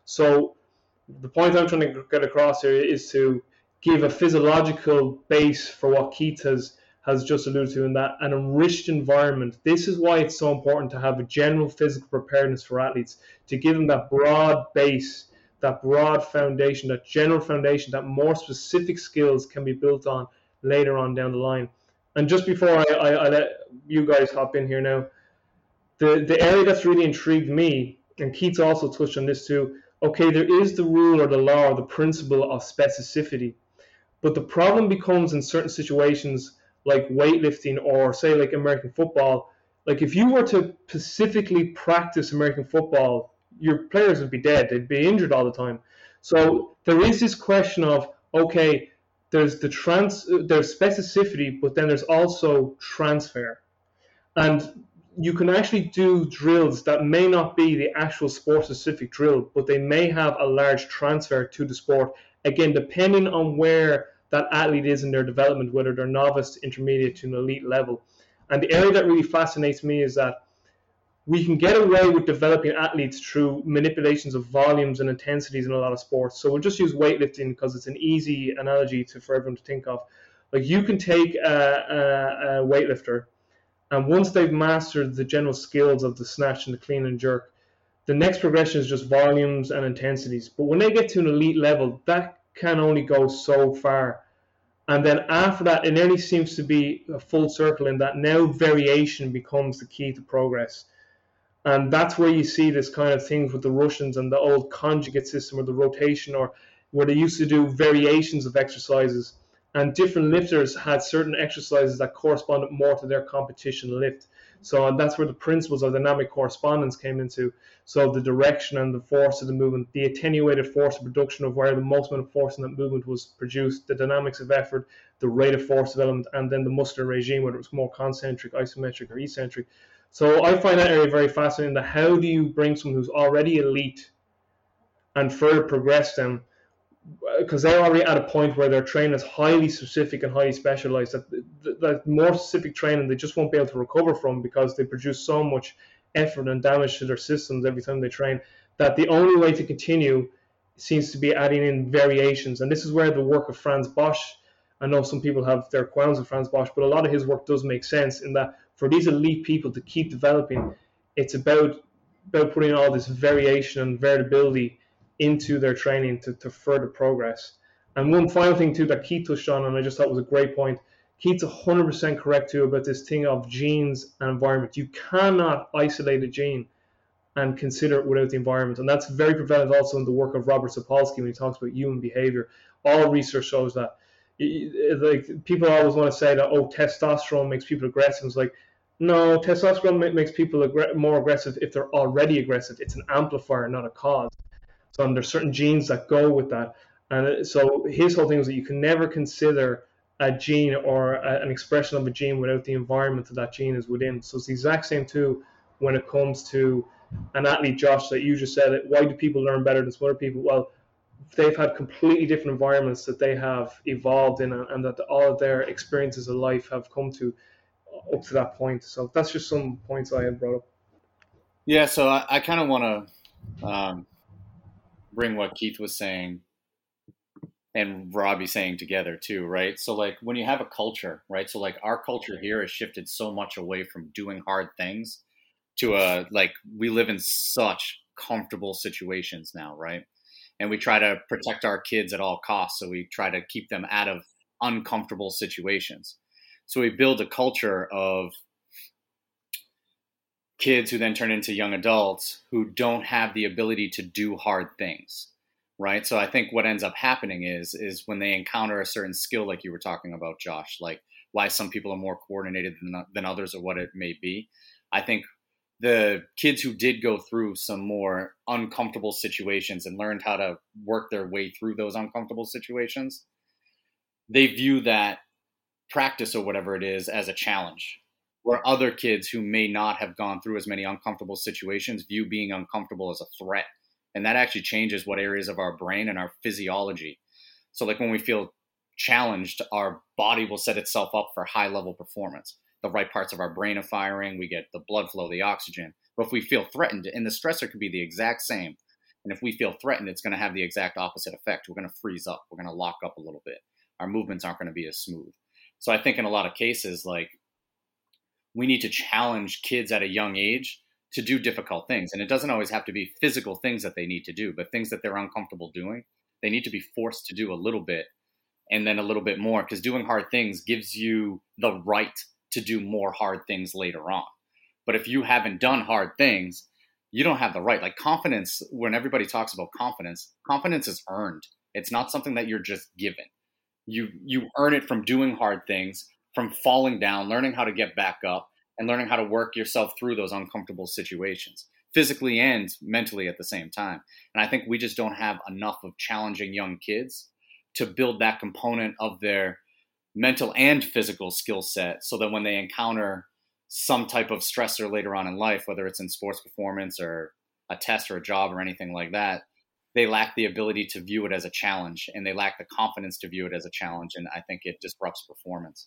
So the point I'm trying to get across here is to give a physiological base for what Keith has, has just alluded to, in that an enriched environment. This is why it's so important to have a general physical preparedness for athletes, to give them that broad base, that broad foundation, that general foundation, that more specific skills can be built on later on down the line. And just before I, I, I let you guys hop in here now, the, the area that's really intrigued me, and Keith's also touched on this too, okay, there is the rule or the law or the principle of specificity, but the problem becomes in certain situations like weightlifting or say like American football, like if you were to specifically practice American football, your players would be dead. They'd be injured all the time. So there is this question of, okay, there's the trans, there's specificity, but then there's also transfer. And you can actually do drills that may not be the actual sport-specific drill, but they may have a large transfer to the sport. Again, depending on where that athlete is in their development, whether they're novice, intermediate to an elite level. And the area that really fascinates me is that we can get away with developing athletes through manipulations of volumes and intensities in a lot of sports. So we'll just use weightlifting because it's an easy analogy to, for everyone to think of. Like you can take a, a, a weightlifter, and once they've mastered the general skills of the snatch and the clean and jerk, the next progression is just volumes and intensities. But when they get to an elite level, that can only go so far. And then after that, it nearly seems to be a full circle in that now variation becomes the key to progress. And that's where you see this kind of things with the Russians and the old conjugate system or the rotation, or where they used to do variations of exercises. And different lifters had certain exercises that corresponded more to their competition lift. So that's where the principles of dynamic correspondence came into. So the direction and the force of the movement, the attenuated force of production of where the most amount of force in that movement was produced, the dynamics of effort, the rate of force development, and then the muscular regime, whether it was more concentric, isometric, or eccentric. So I find that area very fascinating, that how do you bring someone who's already elite and further progress them, because they're already at a point where their training is highly specific and highly specialized, that, that, that more specific training they just won't be able to recover from because they produce so much effort and damage to their systems every time they train, that the only way to continue seems to be adding in variations. And this is where the work of Franz Bosch, I know some people have their qualms with Franz Bosch, but a lot of his work does make sense in that for these elite people to keep developing, it's about, about putting all this variation and variability into their training to, to further progress. And one final thing too that Keith touched on, and I just thought was a great point, Keith's one hundred percent correct too about this thing of genes and environment. You cannot isolate a gene and consider it without the environment. And that's very prevalent also in the work of Robert Sapolsky when he talks about human behavior. All research shows that. Like people always want to say that, oh, testosterone makes people aggressive. It's like, no, testosterone makes people aggr- more aggressive if they're already aggressive. It's an amplifier, not a cause. So there's certain genes that go with that. And so his whole thing is that you can never consider a gene or a, an expression of a gene without the environment that that gene is within. So it's the exact same too when it comes to an athlete, Josh, that you just said it. Why do people learn better than some other people? Well, they've had completely different environments that they have evolved in, and that all of their experiences of life have come to up to that point. So that's just some points I had brought up. Yeah, so I, I kind of want to um, bring what Keith was saying and Robbie saying together too, right? So like when you have a culture, right? So like our culture here has shifted so much away from doing hard things to a, like we live in such comfortable situations now, right? And we try to protect our kids at all costs. So we try to keep them out of uncomfortable situations. So we build a culture of kids who then turn into young adults who don't have the ability to do hard things, right? So I think what ends up happening is, is when they encounter a certain skill, like you were talking about, Josh, like why some people are more coordinated than, than others or what it may be. I think the kids who did go through some more uncomfortable situations and learned how to work their way through those uncomfortable situations, they view that practice or whatever it is as a challenge, where other kids who may not have gone through as many uncomfortable situations view being uncomfortable as a threat. And that actually changes what areas of our brain and our physiology. So like when we feel challenged, our body will set itself up for high level performance. The right parts of our brain are firing, we get the blood flow, the oxygen. But if we feel threatened, and the stressor could be the exact same, and if we feel threatened, it's going to have the exact opposite effect. We're going to freeze up. We're going to lock up a little bit. Our movements aren't going to be as smooth. So I think in a lot of cases, like we need to challenge kids at a young age to do difficult things. And it doesn't always have to be physical things that they need to do, but things that they're uncomfortable doing, they need to be forced to do a little bit and then a little bit more, because doing hard things gives you the right to do more hard things later on. But if you haven't done hard things, you don't have the right. Like confidence, when everybody talks about confidence, confidence is earned. It's not something that you're just given. You you earn it from doing hard things, from falling down, learning how to get back up, and learning how to work yourself through those uncomfortable situations, physically and mentally at the same time. And I think we just don't have enough of challenging young kids to build that component of their mental and physical skill set, so that when they encounter some type of stressor later on in life, whether it's in sports performance or a test or a job or anything like that, they lack the ability to view it as a challenge, and they lack the confidence to view it as a challenge. And I think it disrupts performance.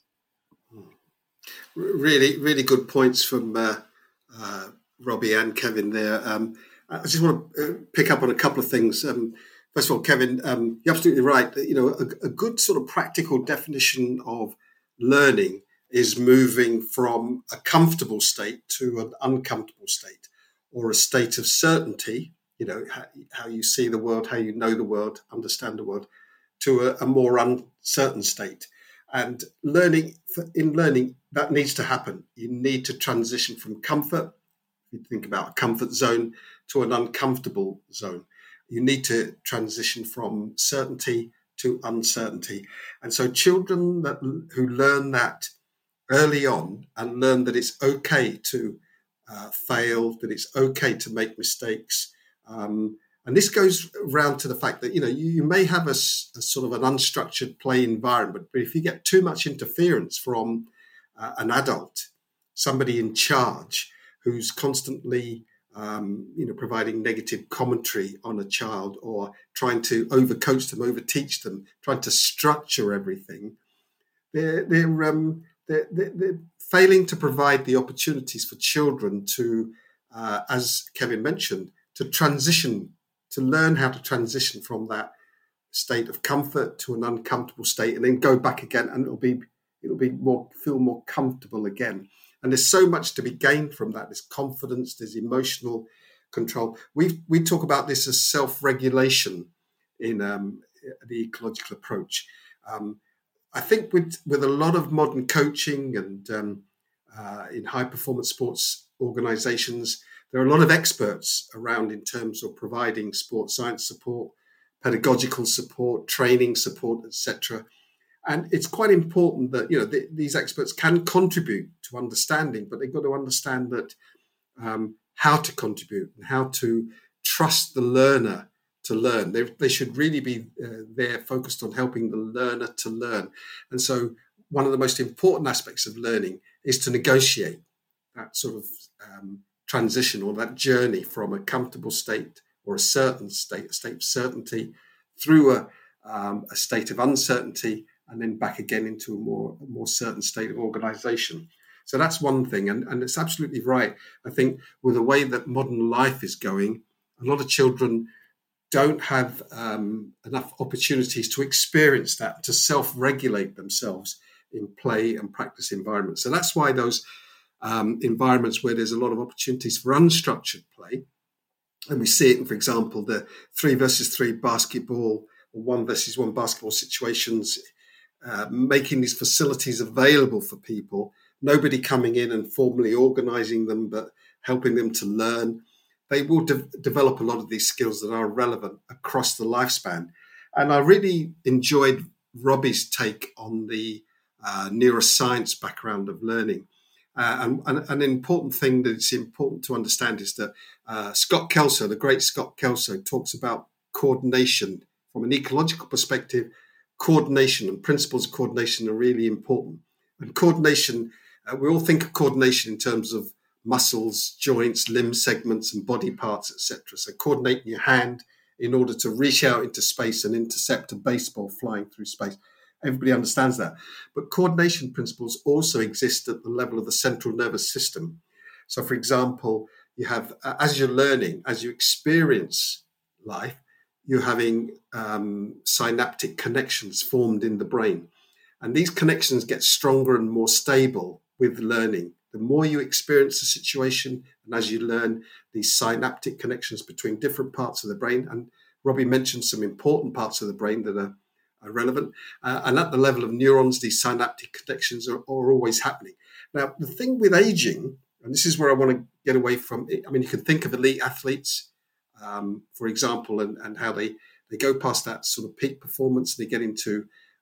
Really, really good points from uh, uh, Robbie and Kevin there. Um, I just want to pick up on a couple of things. Um, first of all, Kevin, um, you're absolutely right. You know, a, a good sort of practical definition of learning is moving from a comfortable state to an uncomfortable state, or a state of certainty, you know, how, how you see the world, how you know the world, understand the world, to a, a more uncertain state. And learning, in learning, that needs to happen. You need to transition from comfort, if you think about a comfort zone, to an uncomfortable zone. You need to transition from certainty to uncertainty. And so children that who learn that early on, and learn that it's okay to uh, fail, that it's okay to make mistakes. Um, and this goes round to the fact that, you know, you, you may have a, a sort of an unstructured play environment, but if you get too much interference from uh, an adult, somebody in charge who's constantly, um, you know, providing negative commentary on a child, or trying to overcoach them, overteach them, trying to structure everything, they're, they're, um, they're, they're, they're failing to provide the opportunities for children to, uh, as Kevin mentioned, to transition, to learn how to transition from that state of comfort to an uncomfortable state, and then go back again, and it'll be it'll be more feel more comfortable again. And there's so much to be gained from that. There's confidence, there's emotional control. We we talk about this as self-regulation in um, the ecological approach. Um, I think with with a lot of modern coaching and um, uh, in high performance sports organizations, there are a lot of experts around in terms of providing sports science support, pedagogical support, training support, et cetera. And it's quite important that, you know, th- these experts can contribute to understanding, but they've got to understand that um, how to contribute and how to trust the learner to learn. They, they should really be uh, there focused on helping the learner to learn. And so one of the most important aspects of learning is to negotiate that sort of um, transition, or that journey from a comfortable state or a certain state, a state of certainty, through a, um, a state of uncertainty, and then back again into a more, a more certain state of organization. So that's one thing. And, and it's absolutely right. I think with the way that modern life is going, a lot of children don't have um, enough opportunities to experience that, to self-regulate themselves in play and practice environments. So that's why those um, environments where there's a lot of opportunities for unstructured play, and we see it in, for example, the three versus three basketball, or one versus one basketball situations, uh, making these facilities available for people, nobody coming in and formally organizing them, but helping them to learn. They will de- develop a lot of these skills that are relevant across the lifespan. And I really enjoyed Robbie's take on the uh, neuroscience background of learning. Uh, and, and, and an important thing that it's important to understand is that uh, Scott Kelso, the great Scott Kelso, talks about coordination from an ecological perspective. Coordination and principles of coordination are really important. And coordination, uh, we all think of coordination in terms of muscles, joints, limb segments, and body parts, et cetera. So coordinating your hand in order to reach out into space and intercept a baseball flying through space. Everybody understands that. But coordination principles also exist at the level of the central nervous system. So, for example, you have, as you're learning, as you experience life, you're having um, synaptic connections formed in the brain. And these connections get stronger and more stable with learning. The more you experience the situation, and as you learn, these synaptic connections between different parts of the brain, and Robbie mentioned some important parts of the brain that are, are relevant, uh, and at the level of neurons, these synaptic connections are, are always happening. Now, the thing with aging, and this is where I want to get away from it, I mean, you can think of elite athletes, um, for example, and, and how they, they go past that sort of peak performance, and they get into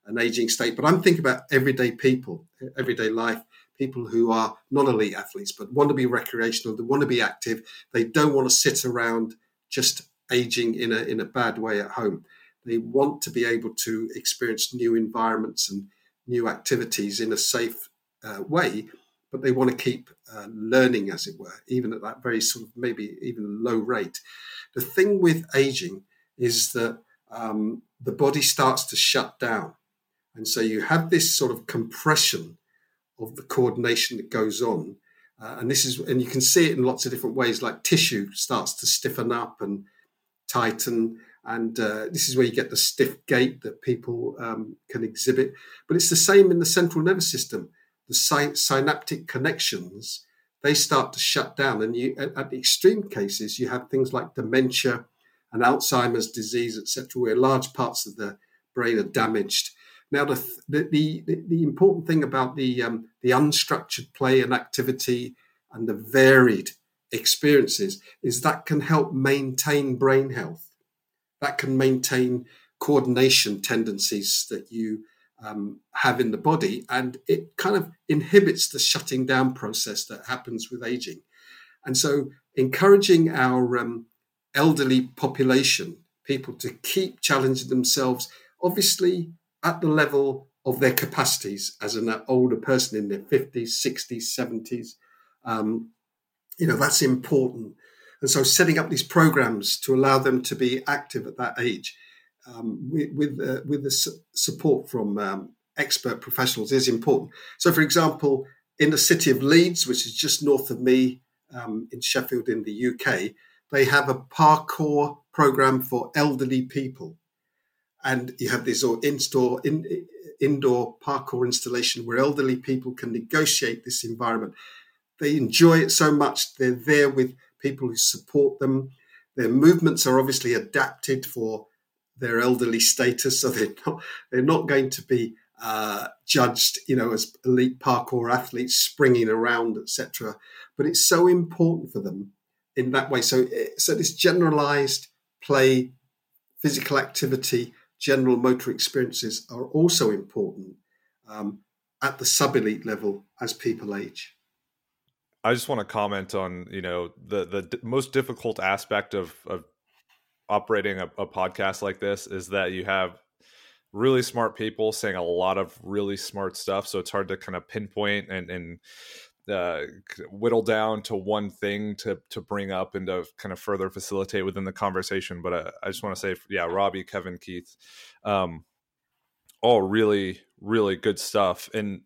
an aging state. But I'm thinking about everyday people, everyday life, people who are non-elite athletes, but want to be recreational, they want to be active. They don't want to sit around just aging in a, in a bad way at home. They want to be able to experience new environments and new activities in a safe uh, way, but they want to keep uh, learning, as it were, even at that very sort of maybe even low rate. The thing with aging is that um, the body starts to shut down. And so you have this sort of compression of the coordination that goes on. Uh, and this is, and you can see it in lots of different ways, like tissue starts to stiffen up and tighten. And uh, this is where you get the stiff gait that people um, can exhibit. But it's the same in the central nervous system. The sy- synaptic connections, they start to shut down. And you, at, at the extreme cases, you have things like dementia and Alzheimer's disease, et cetera, where large parts of the brain are damaged. Now, the the the, the important thing about the um, the unstructured play and activity and the varied experiences is that can help maintain brain health. That can maintain coordination tendencies that you um, have in the body, and it kind of inhibits the shutting down process that happens with aging. And so, encouraging our um, elderly population, people to keep challenging themselves, obviously at the level of their capacities as an older person in their fifties, sixties, seventies. Um, you know, that's important. And so setting up these programs to allow them to be active at that age um, with, with, uh, with the su- support from um, expert professionals is important. So, for example, in the city of Leeds, which is just north of me um, in Sheffield in the U K, they have a parkour program for elderly people. And you have this or in-store, in, indoor parkour installation where elderly people can negotiate this environment. They enjoy it so much. They're there with people who support them. Their movements are obviously adapted for their elderly status, so they're not, they're not going to be uh, judged, you know, as elite parkour athletes springing around, et cetera. But it's so important for them in that way. So, so this generalized play, physical activity, general motor experiences are also important um, at the sub-elite level as people age. I just want to comment on, you know, the the d- most difficult aspect of, of operating a, a podcast like this is that you have really smart people saying a lot of really smart stuff. So it's hard to kind of pinpoint and, and uh, whittle down to one thing to to bring up and to kind of further facilitate within the conversation. But I, I just want to say, yeah, Robbie, Kevin, Keith, um, all really, really good stuff. And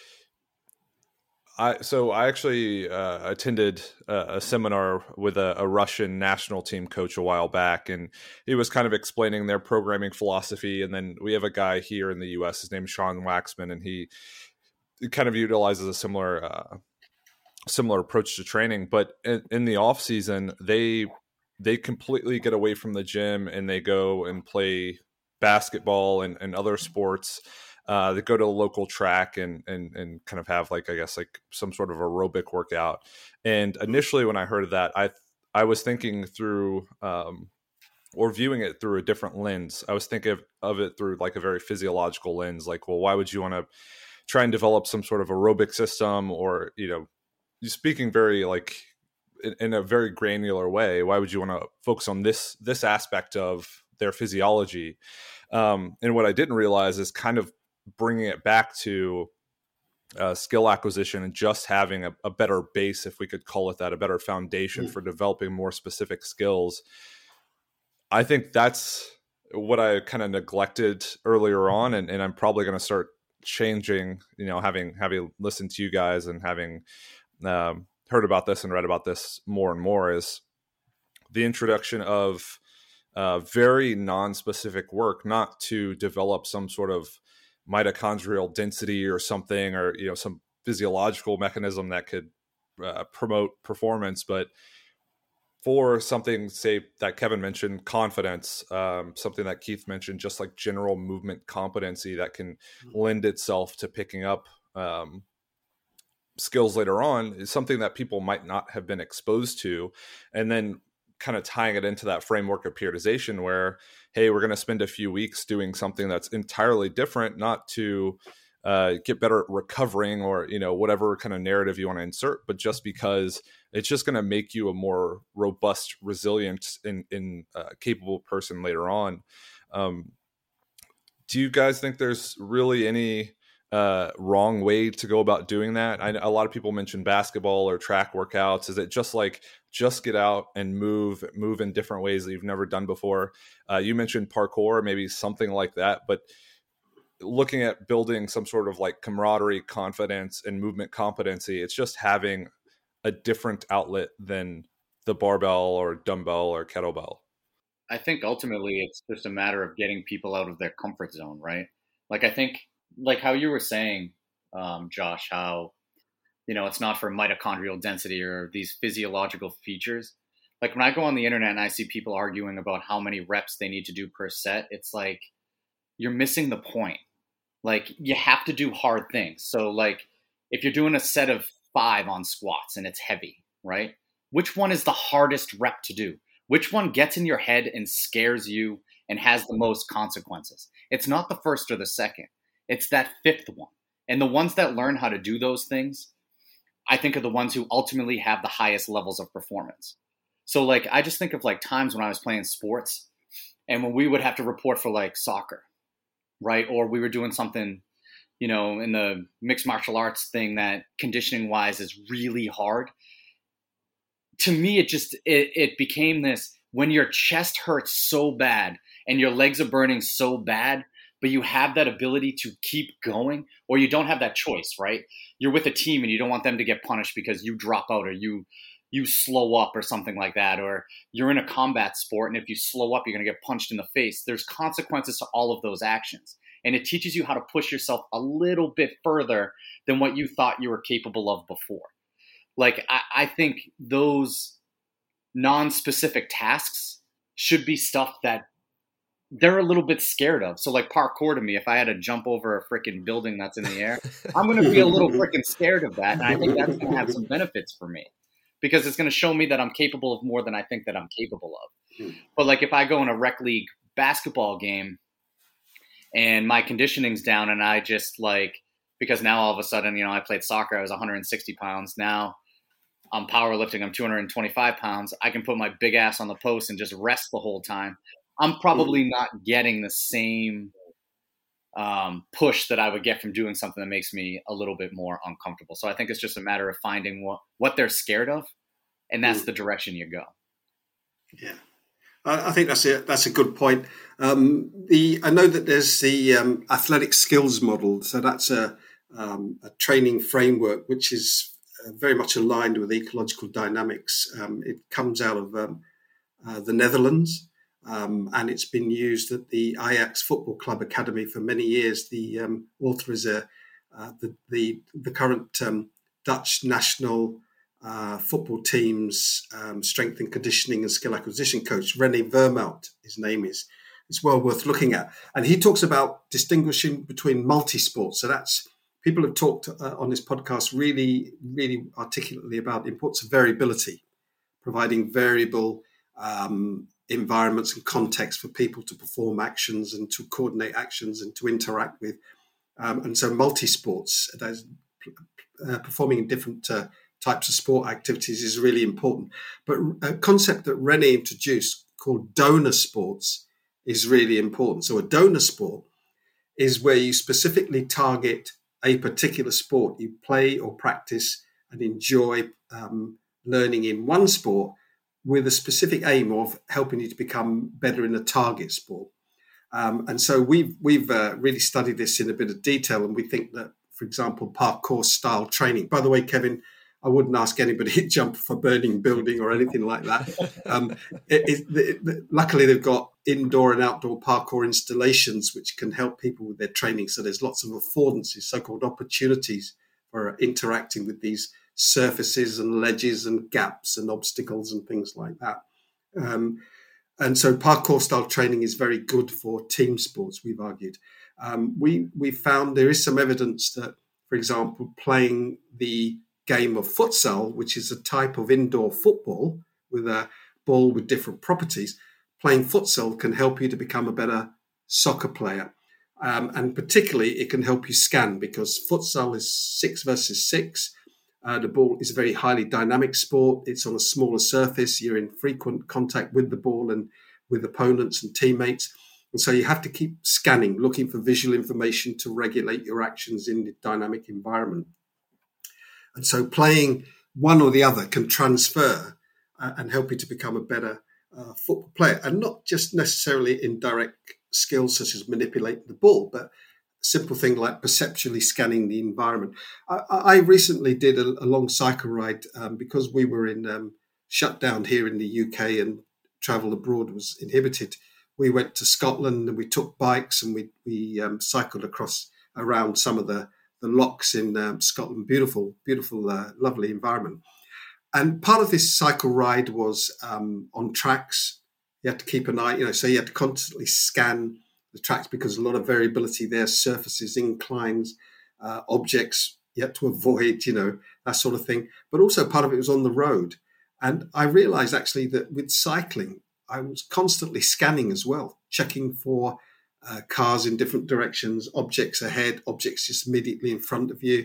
I, so I actually uh, attended a, a seminar with a, a Russian national team coach a while back, and he was kind of explaining their programming philosophy. And then we have a guy here in the U S, his name is Sean Waxman, and he, he kind of utilizes a similar uh, similar approach to training. But in, in the off season, they they completely get away from the gym and they go and play basketball and, and other sports. Uh, they go to a local track and, and, and kind of have like, I guess, like some sort of aerobic workout. And initially when I heard of that, I, I was thinking through, um, or viewing it through a different lens. I was thinking of, of it through like a very physiological lens. Like, well, why would you want to try and develop some sort of aerobic system, or, you know, speaking very like in, in a very granular way, why would you want to focus on this, this aspect of their physiology? Um, and what I didn't realize is kind of bringing it back to uh, skill acquisition and just having a, a better base, if we could call it that, a better foundation mm. for developing more specific skills. I think that's what I kind of neglected earlier on. And, and I'm probably going to start changing, you know, having, having listened to you guys and having um, heard about this and read about this more and more, is the introduction of uh, very non-specific work, not to develop some sort of mitochondrial density or something, or, you know, some physiological mechanism that could uh, promote performance, but for something, say, that Kevin mentioned, confidence, um, something that Keith mentioned, just like general movement competency that can lend itself to picking up um, skills later on, is something that people might not have been exposed to. And then kind of tying it into that framework of periodization where, hey, we're going to spend a few weeks doing something that's entirely different, not to uh, get better at recovering or, you know, whatever kind of narrative you want to insert, but just because it's just going to make you a more robust, resilient, and, and uh, capable person later on. Um, do you guys think there's really any uh, wrong way to go about doing that? I, a lot of people mention basketball or track workouts. Is it just like, just get out and move, move in different ways that you've never done before? Uh, you mentioned parkour, maybe something like that, but looking at building some sort of like camaraderie, confidence, and movement competency, it's just having a different outlet than the barbell or dumbbell or kettlebell. I think ultimately it's just a matter of getting people out of their comfort zone, right? Like, I think, like how you were saying, um, Josh, how, you know, it's not for mitochondrial density or these physiological features. Like when I go on the internet and I see people arguing about how many reps they need to do per set, it's like, you're missing the point. Like, you have to do hard things. So like if you're doing a set of five on squats and it's heavy, right? Which one is the hardest rep to do? Which one gets in your head and scares you and has the most consequences? It's not the first or the second. It's that fifth one. And the ones that learn how to do those things, I think, are the ones who ultimately have the highest levels of performance. So like, I just think of like times when I was playing sports and when we would have to report for like soccer, right? Or we were doing something, you know, in the mixed martial arts thing that conditioning wise is really hard. To me, it just, it, it became this, when your chest hurts so bad and your legs are burning so bad, but you have that ability to keep going, or you don't have that choice, right? You're with a team and you don't want them to get punished because you drop out or you, you slow up or something like that, or you're in a combat sport. And if you slow up, you're going to get punched in the face. There's consequences to all of those actions. And it teaches you how to push yourself a little bit further than what you thought you were capable of before. Like, I, I think those non-specific tasks should be stuff that they're a little bit scared of. So like parkour to me, if I had to jump over a freaking building that's in the air, I'm going to be a little freaking scared of that. And I think that's going to have some benefits for me because it's going to show me that I'm capable of more than I think that I'm capable of. But like if I go in a rec league basketball game and my conditioning's down and I just like, because now all of a sudden, you know, I played soccer, I was one hundred sixty pounds. Now I'm powerlifting, I'm two hundred twenty-five pounds. I can put my big ass on the post and just rest the whole time. I'm probably not getting the same um, push that I would get from doing something that makes me a little bit more uncomfortable. So I think it's just a matter of finding what, what they're scared of, and that's the direction you go. Yeah, I, I think that's a, that's a good point. Um, the I know that there's the um, athletic skills model. So that's a, um, a training framework, which is uh, very much aligned with ecological dynamics. Um, it comes out of um, uh, the Netherlands. Um, and it's been used at the Ajax Football Club Academy for many years. The um, author is a, uh, the, the the current um, Dutch national uh, football team's um, strength and conditioning and skill acquisition coach, René Vermouth, his name is. It's well worth looking at. And he talks about distinguishing between multi-sports. So that's, people have talked uh, on this podcast really, really articulately about the importance of variability, providing variable um environments and context for people to perform actions and to coordinate actions and to interact with. Um, and so multi-sports, uh, performing in different uh, types of sport activities is really important. But a concept that René introduced called donor sports is really important. So a donor sport is where you specifically target a particular sport. You play or practice and enjoy um, learning in one sport, with a specific aim of helping you to become better in a target sport. Um, and so we've, we've uh, really studied this in a bit of detail, and we think that, for example, parkour style training. By the way, Kevin, I wouldn't ask anybody to jump for burning building or anything like that. Um, it, it, it, luckily, they've got indoor and outdoor parkour installations which can help people with their training. So there's lots of affordances, so-called opportunities for interacting with these surfaces and ledges and gaps and obstacles and things like that. Um, and so parkour style training is very good for team sports, we've argued. Um, we we found there is some evidence that, for example, playing the game of futsal, which is a type of indoor football with a ball with different properties, playing futsal can help you to become a better soccer player. Um, and particularly, it can help you scan, because futsal is six versus six. Uh, the ball is a very highly dynamic sport. It's on a smaller surface. You're in frequent contact with the ball and with opponents and teammates. And so you have to keep scanning, looking for visual information to regulate your actions in the dynamic environment. And so playing one or the other can transfer uh, and help you to become a better uh, football player. And not just necessarily in direct skills such as manipulating the ball, but simple thing like perceptually scanning the environment. I, I recently did a, a long cycle ride um, because we were in um, shutdown here in the U K and travel abroad was inhibited. We went to Scotland and we took bikes and we we um, cycled across around some of the, the lochs in um, Scotland. Beautiful, beautiful, uh, lovely environment. And part of this cycle ride was um, on tracks. You had to keep an eye, you know, so you had to constantly scan the tracks because a lot of variability there, surfaces, inclines, uh, objects you had to avoid, you know, that sort of thing. But also part of it was on the road. And I realized actually that with cycling, I was constantly scanning as well, checking for uh, cars in different directions, objects ahead, objects just immediately in front of you,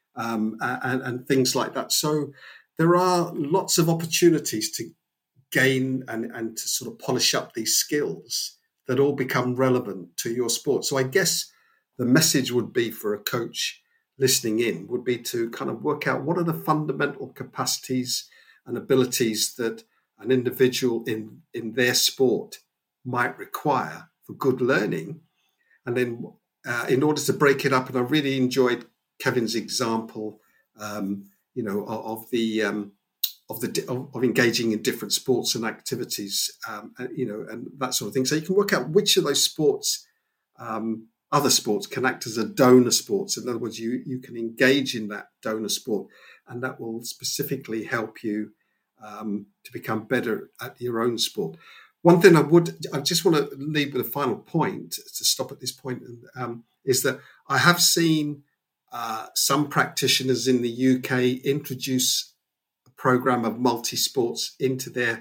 um, and, and things like that. So there are lots of opportunities to gain and, and to sort of polish up these skills that all become relevant to your sport. So I guess the message would be for a coach listening in would be to kind of work out what are the fundamental capacities and abilities that an individual in, in their sport might require for good learning. And then uh, in order to break it up, and I really enjoyed Kevin's example, um, you know, of, of the um, of the of, of engaging in different sports and activities, um, and, you know, and that sort of thing. So you can work out which of those sports, um, other sports, can act as a donor sports. In other words, you you can engage in that donor sport, and that will specifically help you um, to become better at your own sport. One thing I would, I just want to leave with a final point to stop at this point, um, is that I have seen uh, some practitioners in the U K introduce a program of multi-sports into their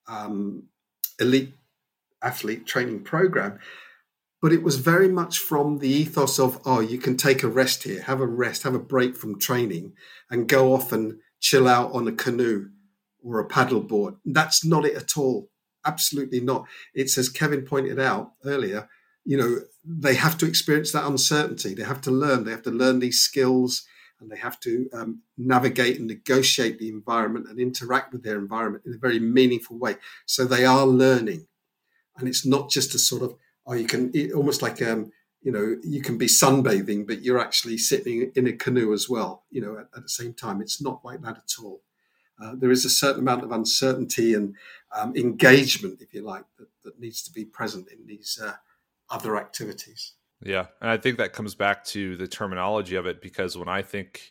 um, elite athlete training program. But it was very much from the ethos of, oh, you can take a rest here, have a rest, have a break from training and go off and chill out on a canoe or a paddleboard. That's not it at all. Absolutely not. It's, as Kevin pointed out earlier, you know, they have to experience that uncertainty. They have to learn. They have to learn these skills, and they have to um, navigate and negotiate the environment and interact with their environment in a very meaningful way. So they are learning. And it's not just a sort of, oh, you can, almost like, um, you know, you can be sunbathing, but you're actually sitting in a canoe as well, you know, at, at the same time. It's not like that at all. Uh, there is a certain amount of uncertainty and um, engagement, if you like, that, that needs to be present in these uh, other activities. Yeah. And I think that comes back to the terminology of it, because when I think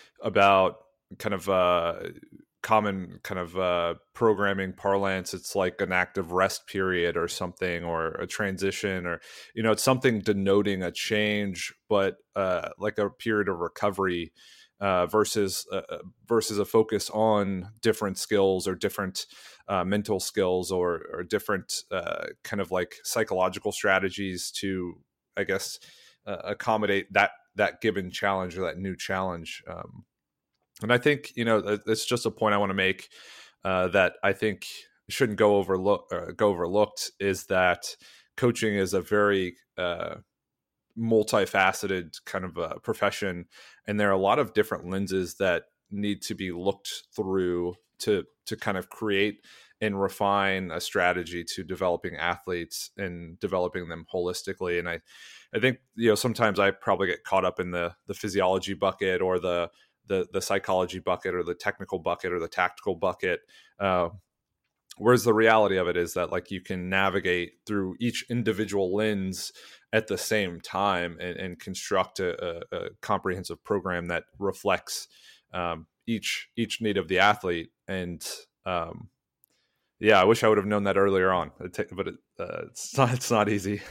about kind of uh, common kind of uh, programming parlance, it's like an active rest period or something, or a transition, or, you know, it's something denoting a change, but uh, like a period of recovery. Uh, versus uh, versus a focus on different skills or different uh, mental skills or, or different uh, kind of like psychological strategies to, I guess, uh, accommodate that that given challenge or that new challenge. Um, and I think, you know, it's just a point I want to make uh, that I think shouldn't go overlook uh, go overlooked is that coaching is a very uh, multifaceted kind of a profession, and there are a lot of different lenses that need to be looked through to to kind of create and refine a strategy to developing athletes and developing them holistically. And I I think, you know, sometimes I probably get caught up in the the physiology bucket or the the the psychology bucket or the technical bucket or the tactical bucket. Uh, Whereas the reality of it is that, like, you can navigate through each individual lens at the same time and, and construct a, a, a comprehensive program that reflects um, each each need of the athlete. And um, yeah, I wish I would have known that earlier on, but it, uh, it's not it's not easy.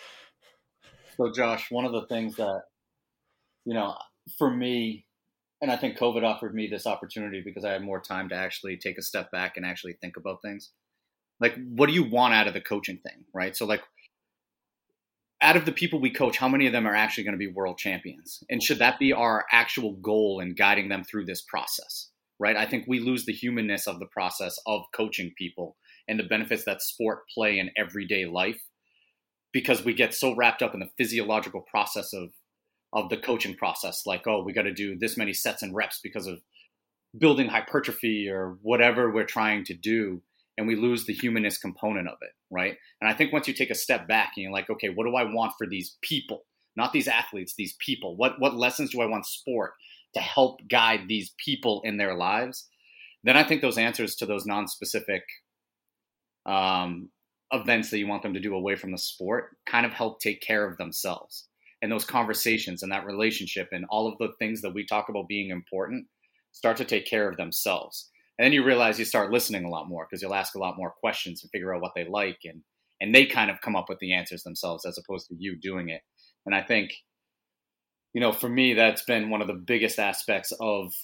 So, Josh, one of the things that, you know, for me, and I think COVID offered me this opportunity because I had more time to actually take a step back and actually think about things. Like, what do you want out of the coaching thing, right? So like, out of the people we coach, how many of them are actually going to be world champions? And should that be our actual goal in guiding them through this process, right? I think we lose the humanness of the process of coaching people and the benefits that sport play in everyday life because we get so wrapped up in the physiological process of, of the coaching process. Like, oh, we got to do this many sets and reps because of building hypertrophy or whatever we're trying to do. And we lose the humanist component of it, right? And I think once you take a step back and you're like, okay, what do I want for these people? Not these athletes, these people. What what lessons do I want sport to help guide these people in their lives? Then I think those answers to those non-specific um, events that you want them to do away from the sport kind of help take care of themselves. And those conversations and that relationship and all of the things that we talk about being important start to take care of themselves. And then you realize you start listening a lot more because you'll ask a lot more questions and figure out what they like. And, and they kind of come up with the answers themselves as opposed to you doing it. And I think, you know, for me, that's been one of the biggest aspects of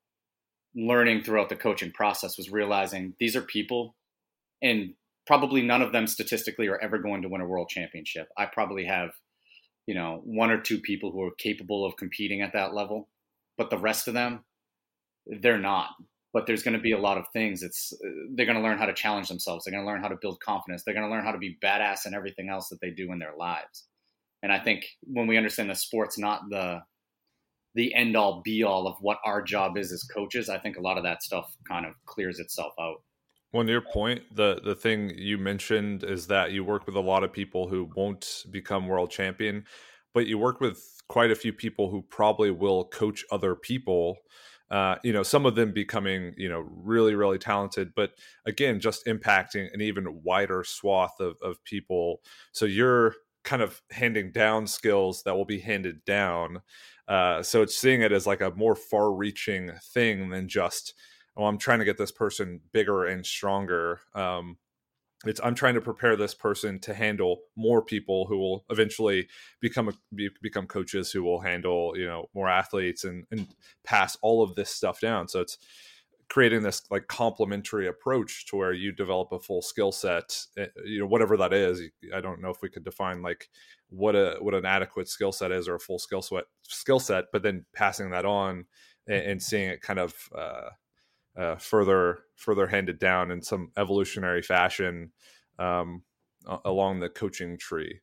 learning throughout the coaching process was realizing these are people and probably none of them statistically are ever going to win a world championship. I probably have, you know, one or two people who are capable of competing at that level, but the rest of them, they're not. But there's going to be a lot of things. It's they're going to learn how to challenge themselves. They're going to learn how to build confidence. They're going to learn how to be badass in everything else that they do in their lives. And I think when we understand that sport's not the the end all be all of what our job is as coaches, I think a lot of that stuff kind of clears itself out. Well, to your point, the the thing you mentioned is that you work with a lot of people who won't become world champion, but you work with quite a few people who probably will coach other people. Uh, you know, some of them becoming, you know, really, really talented, but again, just impacting an even wider swath of, of people. So you're kind of handing down skills that will be handed down. Uh, so it's seeing it as like a more far reaching thing than just, oh, I'm trying to get this person bigger and stronger. Um, It's I'm trying to prepare this person to handle more people who will eventually become a, be, become coaches who will handle, you know, more athletes and, and pass all of this stuff down. So it's creating this like complementary approach to where you develop a full skill set, you know, whatever that is. I don't know if we could define like what a what an adequate skill set is or a full skill set skill set, but then passing that on and, and seeing it kind of uh, Uh, further further handed down in some evolutionary fashion um, along the coaching tree.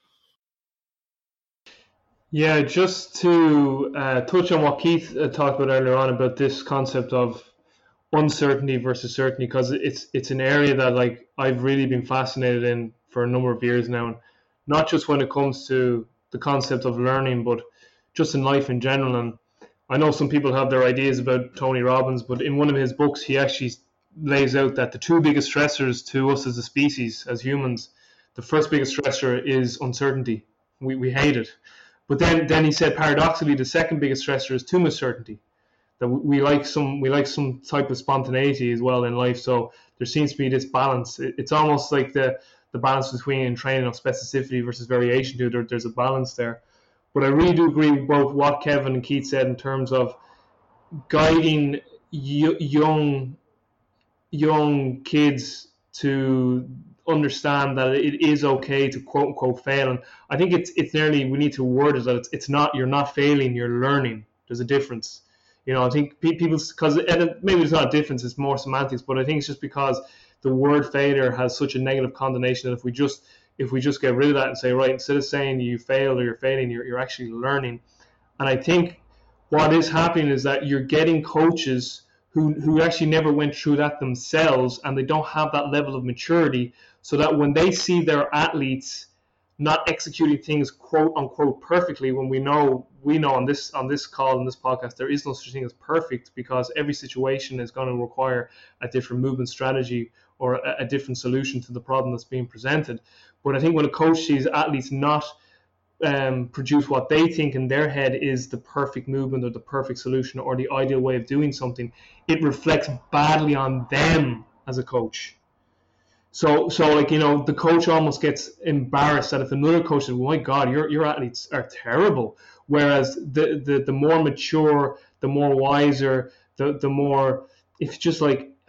Yeah, just to uh, touch on what Keith uh, talked about earlier on about this concept of uncertainty versus certainty, because it's it's an area that like I've really been fascinated in for a number of years now, and not just when it comes to the concept of learning, but just in life in general. And I know some people have their ideas about Tony Robbins, but in one of his books, he actually lays out that the two biggest stressors to us as a species, as humans, the first biggest stressor is uncertainty. We we hate it. But then, then he said, paradoxically, the second biggest stressor is too much certainty. That we like some we like some type of spontaneity as well in life. So there seems to be this balance. It's almost like the, the balance between training of specificity versus variation. There, there's a balance there. But I really do agree with both what Kevin and Keith said in terms of guiding young young kids to understand that it is okay to quote unquote fail. And I think it's it's nearly we need to word it that it's it's not you're not failing, you're learning. There's a difference. You know, I think people because maybe there's not a difference, it's more semantics, but I think it's just because the word failure has such a negative connotation that if we just if we just get rid of that and say, right, instead of saying you failed or you're failing, you're, you're actually learning. And I think what is happening is that you're getting coaches who, who actually never went through that themselves, and they don't have that level of maturity, so that when they see their athletes not executing things quote unquote perfectly, when we know we know on this on this call, on this podcast, there is no such thing as perfect, because every situation is going to require a different movement strategy or a, a different solution to the problem that's being presented. But I think when a coach sees athletes not um, produce what they think in their head is the perfect movement or the perfect solution or the ideal way of doing something, it reflects badly on them as a coach. So, so like, you know, the coach almost gets embarrassed that if another coach says, oh my God, your your athletes are terrible. Whereas the, the, the more mature, the more wiser, the, the more, it's just like,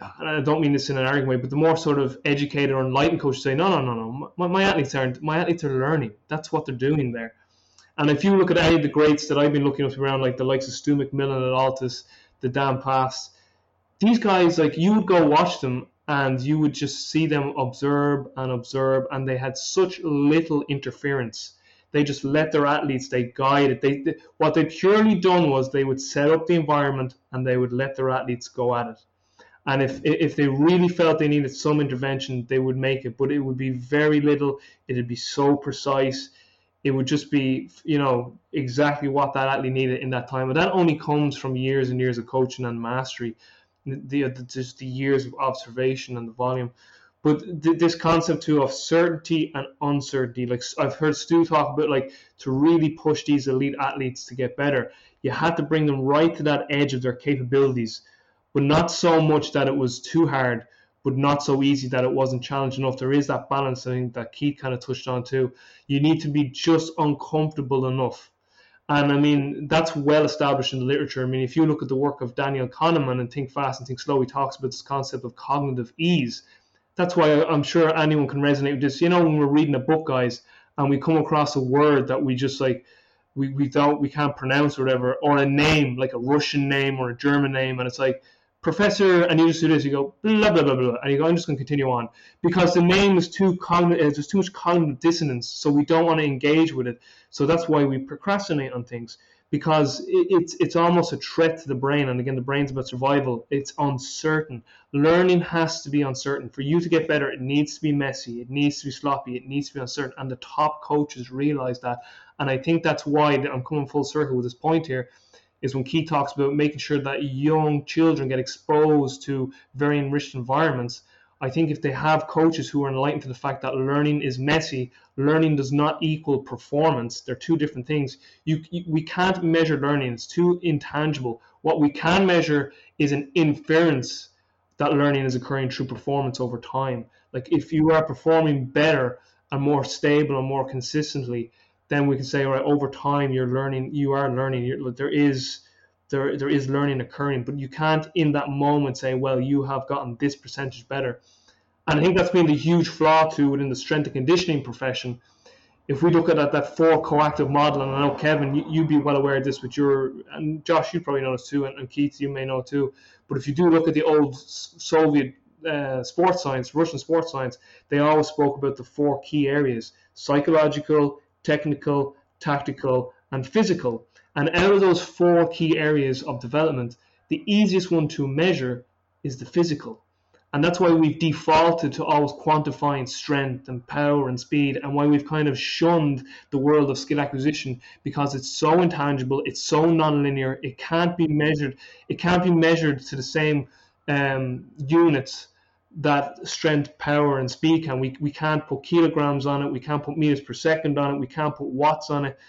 and I don't mean this in an arrogant way, but the more sort of educated or enlightened coaches say, no, no, no, no, my, my athletes aren't, my athletes are learning. That's what they're doing there. And if you look at any of the greats that I've been looking up around, like the likes of Stu McMillan at Altus, the Dan Pass, these guys, like, you would go watch them and you would just see them observe and observe, and they had such little interference. They just let their athletes, they guided. They, they what they purely done was they would set up the environment and they would let their athletes go at it. And if if they really felt they needed some intervention, they would make it, but it would be very little. It'd be so precise. It would just be, you know, exactly what that athlete needed in that time. And that only comes from years and years of coaching and mastery, the, the just the years of observation and the volume. But th- this concept too of certainty and uncertainty, like I've heard Stu talk about, like, to really push these elite athletes to get better, you had to bring them right to that edge of their capabilities, but not so much that it was too hard, but not so easy that it wasn't challenging enough. There is that balance, I think, that Keith kind of touched on too. You need to be just uncomfortable enough. And I mean, that's well established in the literature. I mean, if you look at the work of Daniel Kahneman in Think Fast and Think Slow, he talks about this concept of cognitive ease. That's why I'm sure anyone can resonate with this. You know, when we're reading a book, guys, and we come across a word that we just like, we, we don't, we can't pronounce or whatever, or a name, like a Russian name or a German name, and it's like, Professor, and you just do this, you go, blah, blah, blah, blah, and you go, I'm just going to continue on. Because the name is too cognitive, there's too much cognitive dissonance, so we don't want to engage with it. So that's why we procrastinate on things, because it, it's it's almost a threat to the brain. And again, the brain's about survival. It's uncertain. Learning has to be uncertain. For you to get better, it needs to be messy, it needs to be sloppy, it needs to be uncertain. And the top coaches realize that. And I think that's why I'm coming full circle with this point here, is when Keith talks about making sure that young children get exposed to very enriched environments. I think if they have coaches who are enlightened to the fact that learning is messy, learning does not equal performance. They're two different things. You, you, we can't measure learning. It's too intangible. What we can measure is an inference that learning is occurring through performance over time. Like if you are performing better and more stable and more consistently, then we can say, all right, over time you're learning, you are learning, you're, there is there there is learning occurring, but you can't in that moment say, well, you have gotten this percentage better. And I think that's been the huge flaw too within the strength and conditioning profession. If we look at that, that four coactive model, and I know Kevin, you, you'd be well aware of this with your, and Josh, you probably know this too, and, and Keith, you may know too, but if you do look at the old Soviet uh, sports science, Russian sports science, they always spoke about the four key areas: psychological, technical, tactical, and physical. And out of those four key areas of development, the easiest one to measure is the physical. And that's why we've defaulted to always quantifying strength and power and speed, and why we've kind of shunned the world of skill acquisition, because it's so intangible, it's so nonlinear, it can't be measured, it can't be measured to the same um, units that strength, power, and speed can. We we can't put kilograms on it, we can't put meters per second on it, we can't put watts on it.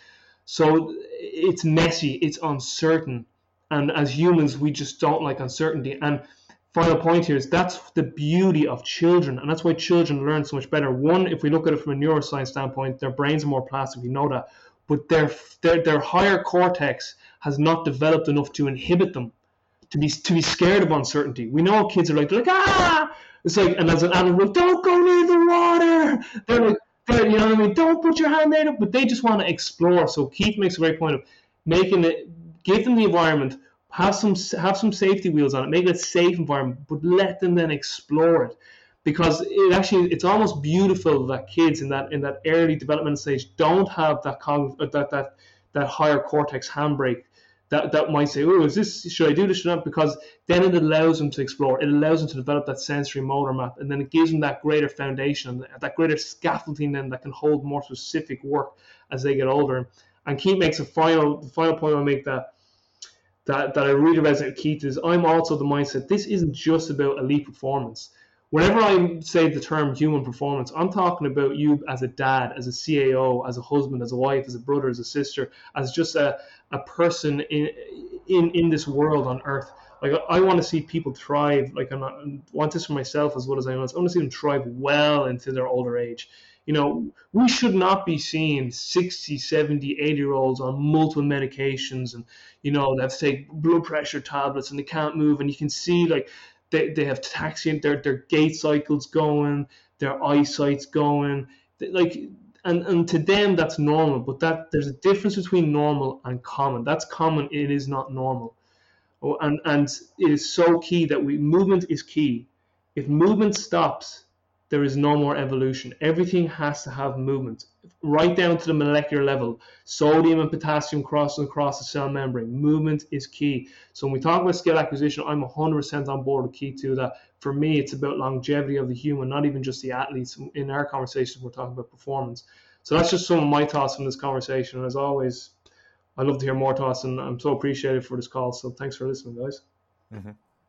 So it's messy, it's uncertain. And as humans, we just don't like uncertainty. And final point here is that's the beauty of children, and that's why children learn so much better. One, if we look at it from a neuroscience standpoint, their brains are more plastic, we know that. But their their, their higher cortex has not developed enough to inhibit them, to be to be scared of uncertainty. We know kids are like, they're like, ah! It's like, and as an adult, like, don't go near the water. They're like, they're, you know what I mean? Don't put your hand there. But they just want to explore. So Keith makes a great point of making it, give them the environment, have some have some safety wheels on it, make it a safe environment, but let them then explore it. Because it actually, it's almost beautiful that kids in that in that early developmental stage don't have that that that that higher cortex handbrake. That, that might say, oh, is this, should I do this, should I not? Because then it allows them to explore. It allows them to develop that sensory motor map, and then it gives them that greater foundation, that greater scaffolding then that can hold more specific work as they get older. And Keith makes a final, the final point I'll make that, that, that I really resonate with Keith is, I'm also the mindset, this isn't just about elite performance. Whenever I say the term human performance, I'm talking about you as a dad, as a C A O, as a husband, as a wife, as a brother, as a sister, as just a, a person in in in this world on earth. Like, I want to see people thrive. Like, I'm not, I want this for myself as well as anyone else. I want to see them thrive well into their older age. You know, we should not be seeing sixty, seventy, eighty year olds on multiple medications, and, you know, they have to take blood pressure tablets and they can't move, and you can see, like, they, they have taxiing, their their gait cycles going, their eyesight's going, like, and, and to them that's normal, but that there's a difference between normal and common. That's common, it is not normal. Oh, and, and it is so key that we movement is key. If movement stops, there is no more evolution. Everything has to have movement, right down to the molecular level. Sodium and potassium crossing across the cell membrane. Movement is key. So when we talk about skill acquisition, I'm one hundred percent on board with key to that. For me, it's about longevity of the human, not even just the athletes. In our conversations, we're talking about performance. So that's just some of my thoughts from this conversation. And as always, I'd love to hear more thoughts, and I'm so appreciative for this call. So thanks for listening, guys. Mm-hmm.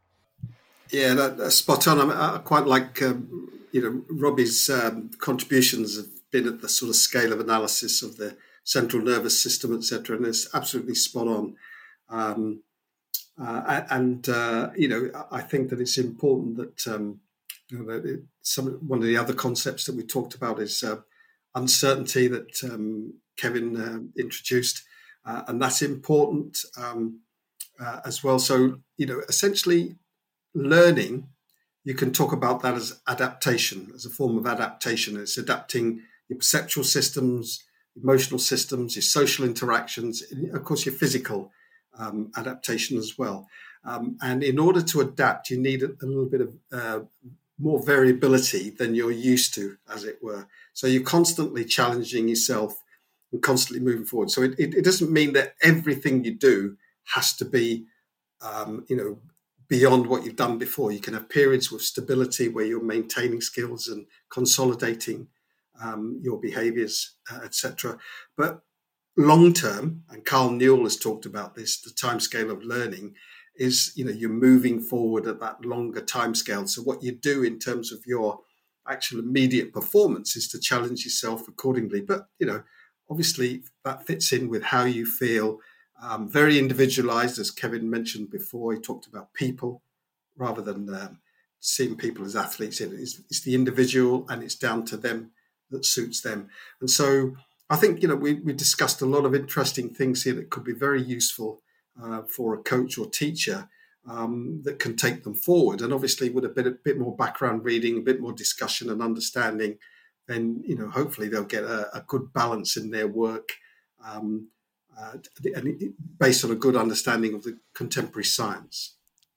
Yeah, that, that's spot on. I, I quite like, um, you know, Robbie's um, contributions have been at the sort of scale of analysis of the central nervous system, et cetera, and it's absolutely spot on. Um, uh, and, uh, you know, I think that it's important that, um, you know, that it, some one of the other concepts that we talked about is uh, uncertainty that um, Kevin uh, introduced. Uh, and that's important um, uh, as well. So, you know, essentially learning, you can talk about that as adaptation, as a form of adaptation. It's adapting your perceptual systems, emotional systems, your social interactions, and of course, your physical um, adaptation as well. Um, and in order to adapt, you need a, a little bit of uh, more variability than you're used to, as it were. So you're constantly challenging yourself and constantly moving forward. So it, it, it doesn't mean that everything you do has to be, um, you know, beyond what you've done before. You can have periods with stability where you're maintaining skills and consolidating um, your behaviors, uh, et cetera. But long term, and Carl Newell has talked about this, the timescale of learning is, you know, you're moving forward at that longer timescale. So what you do in terms of your actual immediate performance is to challenge yourself accordingly. But, you know, obviously that fits in with how you feel. Um, very individualized, as Kevin mentioned before. He talked about people rather than um, seeing people as athletes. It's, it's the individual, and it's down to them that suits them. And so I think, you know, we, we discussed a lot of interesting things here that could be very useful uh, for a coach or teacher um, that can take them forward. And obviously with a bit, a bit more background reading, a bit more discussion and understanding, then, you know, hopefully they'll get a, a good balance in their work, um, Uh, and based on a good understanding of the contemporary science.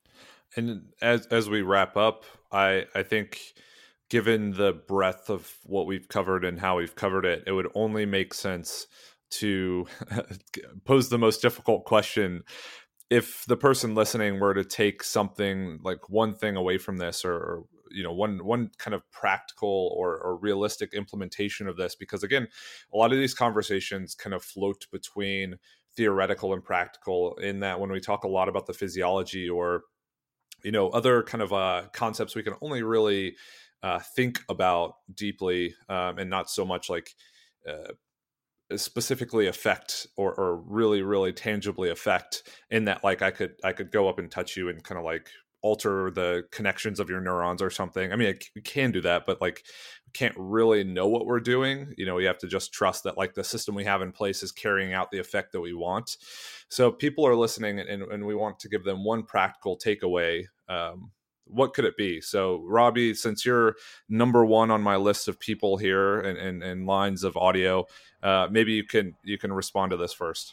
And as as we wrap up, I I think given the breadth of what we've covered and how we've covered it, it would only make sense to pose the most difficult question. If the person listening were to take something, like one thing away from this, or, or you know, one one kind of practical or, or realistic implementation of this, because again, a lot of these conversations kind of float between theoretical and practical, in that when we talk a lot about the physiology or, you know, other kind of uh, concepts, we can only really uh, think about deeply um, and not so much like uh, specifically affect or, or really, really tangibly affect, in that, like, I could, I could go up and touch you and kind of like alter the connections of your neurons or something. I mean, we can do that, but like, we can't really know what we're doing. You know, we have to just trust that like the system we have in place is carrying out the effect that we want. So if people are listening and, and we want to give them one practical takeaway, um, what could it be? So Robbie, since you're number one on my list of people here and, and, and lines of audio, uh, maybe you can, you can respond to this first.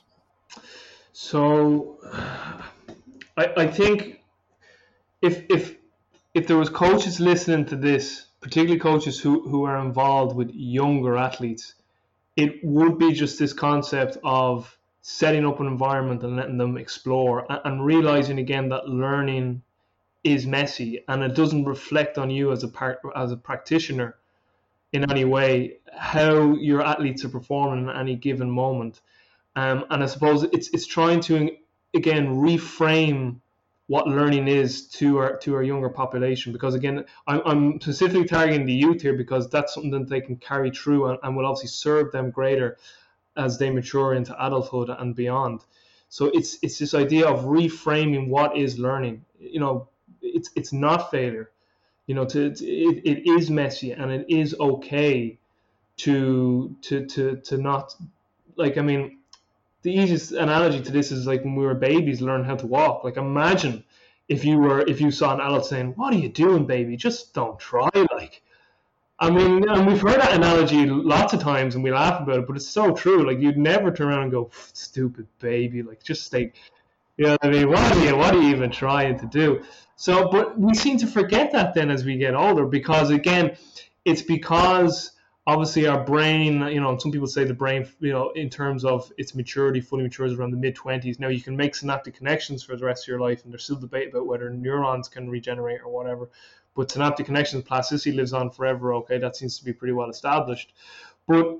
So I, I think if, if, if there was coaches listening to this, particularly coaches who, who are involved with younger athletes, it would be just this concept of setting up an environment and letting them explore, and, and realizing again that learning is messy and it doesn't reflect on you as a part, as a practitioner in any way, how your athletes are performing at any given moment. Um, and I suppose it's it's trying to again reframe what learning is to our to our younger population, because again, I'm, I'm specifically targeting the youth here because that's something that they can carry through and, and will obviously serve them greater as they mature into adulthood and beyond. So it's it's this idea of reframing what is learning. You know, it's it's not failure. You know, to, to it, it is messy, and it is okay to to to to not, like, I mean, the easiest analogy to this is like when we were babies learn how to walk. Like, imagine if you were if you saw an adult saying, "What are you doing, baby? Just don't try." Like, I mean, and we've heard that analogy lots of times, and we laugh about it, but it's so true. Like, you'd never turn around and go, "Stupid baby!" Like, just stay. You know what I mean? What are you? What are you even trying to do? So, but we seem to forget that then as we get older, because again, it's because obviously our brain, you know, some people say the brain, you know, in terms of its maturity, fully matures around the mid twenties. Now you can make synaptic connections for the rest of your life, and there's still debate about whether neurons can regenerate or whatever. But synaptic connections, plasticity lives on forever. Okay, that seems to be pretty well established. But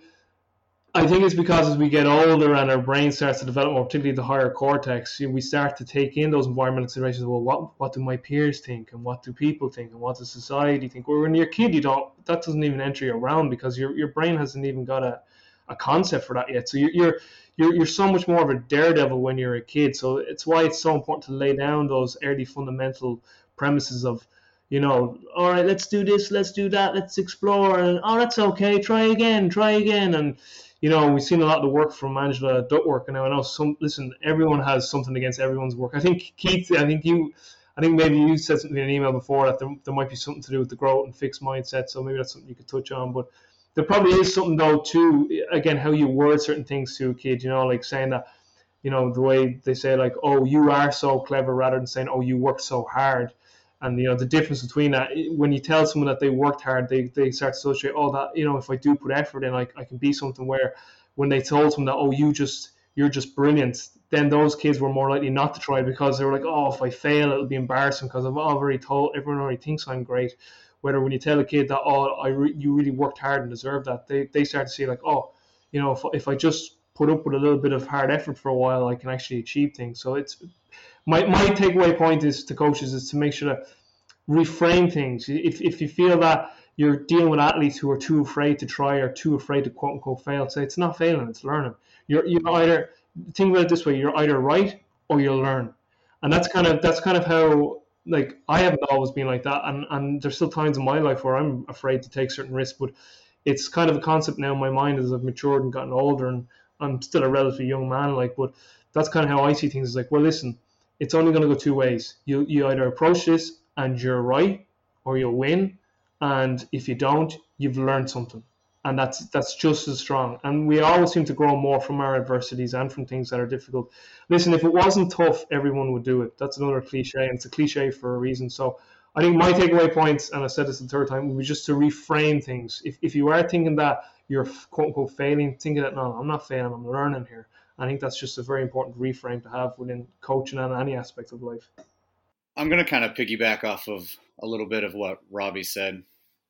I think it's because as we get older and our brain starts to develop more, particularly the higher cortex, we start to take in those environmental considerations. Well, what what do my peers think, and what do people think, and what does society think? Well, when you're a kid, you don't. That doesn't even enter your realm, because your your brain hasn't even got a, a concept for that yet. So you're you're you're you're so much more of a daredevil when you're a kid. So it's why it's so important to lay down those early fundamental premises of, you know, all right, let's do this, let's do that, let's explore, and oh, that's okay, try again, try again, and you know, we've seen a lot of the work from Angela Duckworth, and now I know some. Listen, everyone has something against everyone's work. I think Keith, I think you, I think maybe you said something in an email before that there, there might be something to do with the growth and fixed mindset. So maybe that's something you could touch on. But there probably is something though too. Again, how you word certain things to a kid. You know, like saying that, you know, the way they say like, "Oh, you are so clever," rather than saying, "Oh, you work so hard." And, you know, the difference between that, when you tell someone that they worked hard, they, they start to associate, oh, that, you know, if I do put effort in, I, I can be something. Where when they told someone that, oh, you just, you're just brilliant, then those kids were more likely not to try, because they were like, oh, if I fail, it'll be embarrassing because I've already told, everyone already thinks I'm great. Whether when you tell a kid that, oh, I re- you really worked hard and deserve that, they, they start to see like, oh, you know, if, if I just put up with a little bit of hard effort for a while, I can actually achieve things. So it's, my, my takeaway point is to coaches is to make sure that reframe things. If, if you feel that you're dealing with athletes who are too afraid to try or too afraid to quote unquote fail, say it's not failing, it's learning. You're you're either, think about it this way, you're either right or you'll learn. And that's kind of that's kind of how, like, I haven't always been like that, and, and there's still times in my life where I'm afraid to take certain risks, but it's kind of a concept now in my mind as I've matured and gotten older, and I'm still a relatively young man, like, but that's kind of how I see things. It's like, well, listen, it's only going to go two ways. You you either approach this and you're right, or you'll win, and if you don't, you've learned something, and that's that's just as strong. And we always seem to grow more from our adversities and from things that are difficult. Listen, if it wasn't tough, everyone would do it. That's another cliche, and it's a cliche for a reason. So I think my takeaway points, and I said this the third time, would be just to reframe things. If if you are thinking that you're quote unquote failing, thinking that no, I'm not failing, I'm learning here. I think that's just a very important reframe to have within coaching and any aspect of life. I'm going to kind of piggyback off of a little bit of what Robbie said,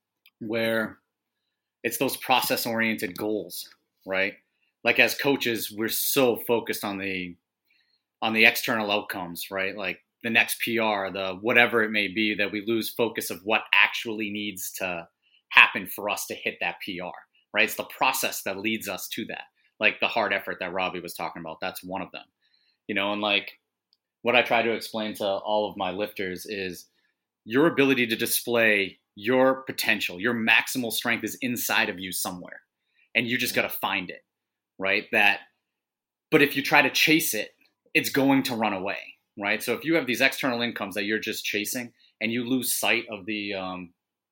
where it's those process-oriented goals, right? Like as coaches, we're so focused on the on the external outcomes, right? Like the next P R, the whatever it may be, that we lose focus of what actually needs to happen for us to hit that P R, right? It's the process that leads us to that. Like the hard effort that Robbie was talking about, that's one of them, you know, and like, what I try to explain to all of my lifters is your ability to display your potential, your maximal strength is inside of you somewhere, and you just got to find it, right? That, but if you try to chase it, it's going to run away, right? So if you have these external incomes that you're just chasing, and you lose sight of the um,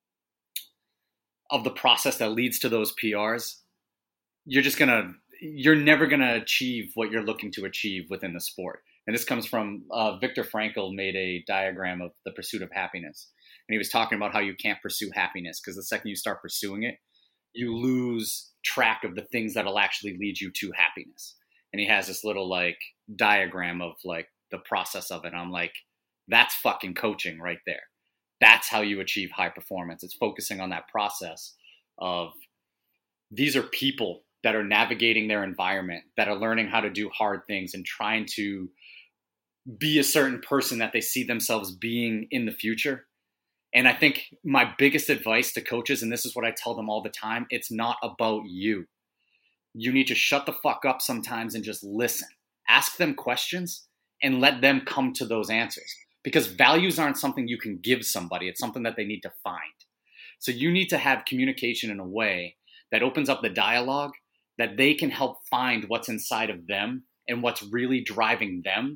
of the process that leads to those P Rs, you're just gonna, you're never gonna achieve what you're looking to achieve within the sport. And this comes from uh, Viktor Frankl made a diagram of the pursuit of happiness. And he was talking about how you can't pursue happiness because the second you start pursuing it, you lose track of the things that'll actually lead you to happiness. And he has this little like diagram of like the process of it. And I'm like, that's fucking coaching right there. That's how you achieve high performance. It's focusing on that process of these are people that are navigating their environment, that are learning how to do hard things and trying to be a certain person that they see themselves being in the future. And I think my biggest advice to coaches, and this is what I tell them all the time, it's not about you. You need to shut the fuck up sometimes and just listen. Ask them questions and let them come to those answers. Because values aren't something you can give somebody. It's something that they need to find. So you need to have communication in a way that opens up the dialogue, that they can help find what's inside of them and what's really driving them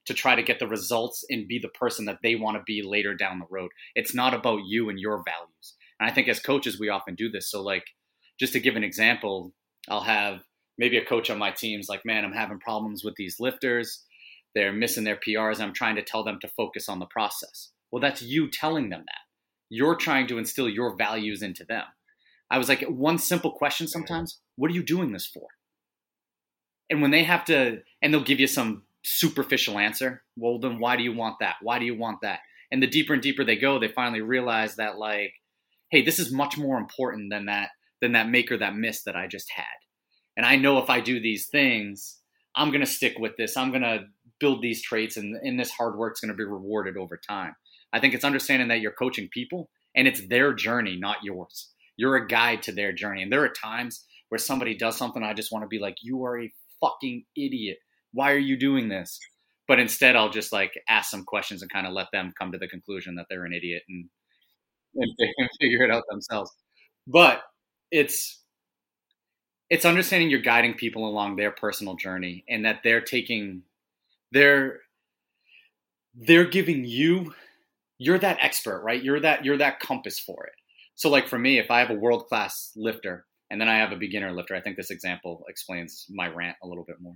to try to get the results and be the person that they want to be later down the road. It's not about you and your values. And I think as coaches, we often do this. So like, just to give an example, I'll have maybe a coach on my team's like, man, I'm having problems with these lifters. They're missing their P Rs. I'm trying to tell them to focus on the process. Well, that's you telling them that. You're trying to instill your values into them. I was like, one simple question sometimes, what are you doing this for? And when they have to, and they'll give you some superficial answer. Well, then why do you want that? Why do you want that? And the deeper and deeper they go, they finally realize that like, hey, this is much more important than that, than that make or that miss that I just had. And I know if I do these things, I'm going to stick with this. I'm going to build these traits, and, and this hard work is going to be rewarded over time. I think it's understanding that you're coaching people and it's their journey, not yours. You're a guide to their journey. And there are times where somebody does something, I just want to be like, you are a fucking idiot. Why are you doing this? But instead, I'll just like ask some questions and kind of let them come to the conclusion that they're an idiot and, and, and figure it out themselves. But it's, it's understanding you're guiding people along their personal journey, and that they're taking, they're, they're giving you, you're that expert, right? You're that, you're that compass for it. So like for me, if I have a world-class lifter and then I have a beginner lifter, I think this example explains my rant a little bit more.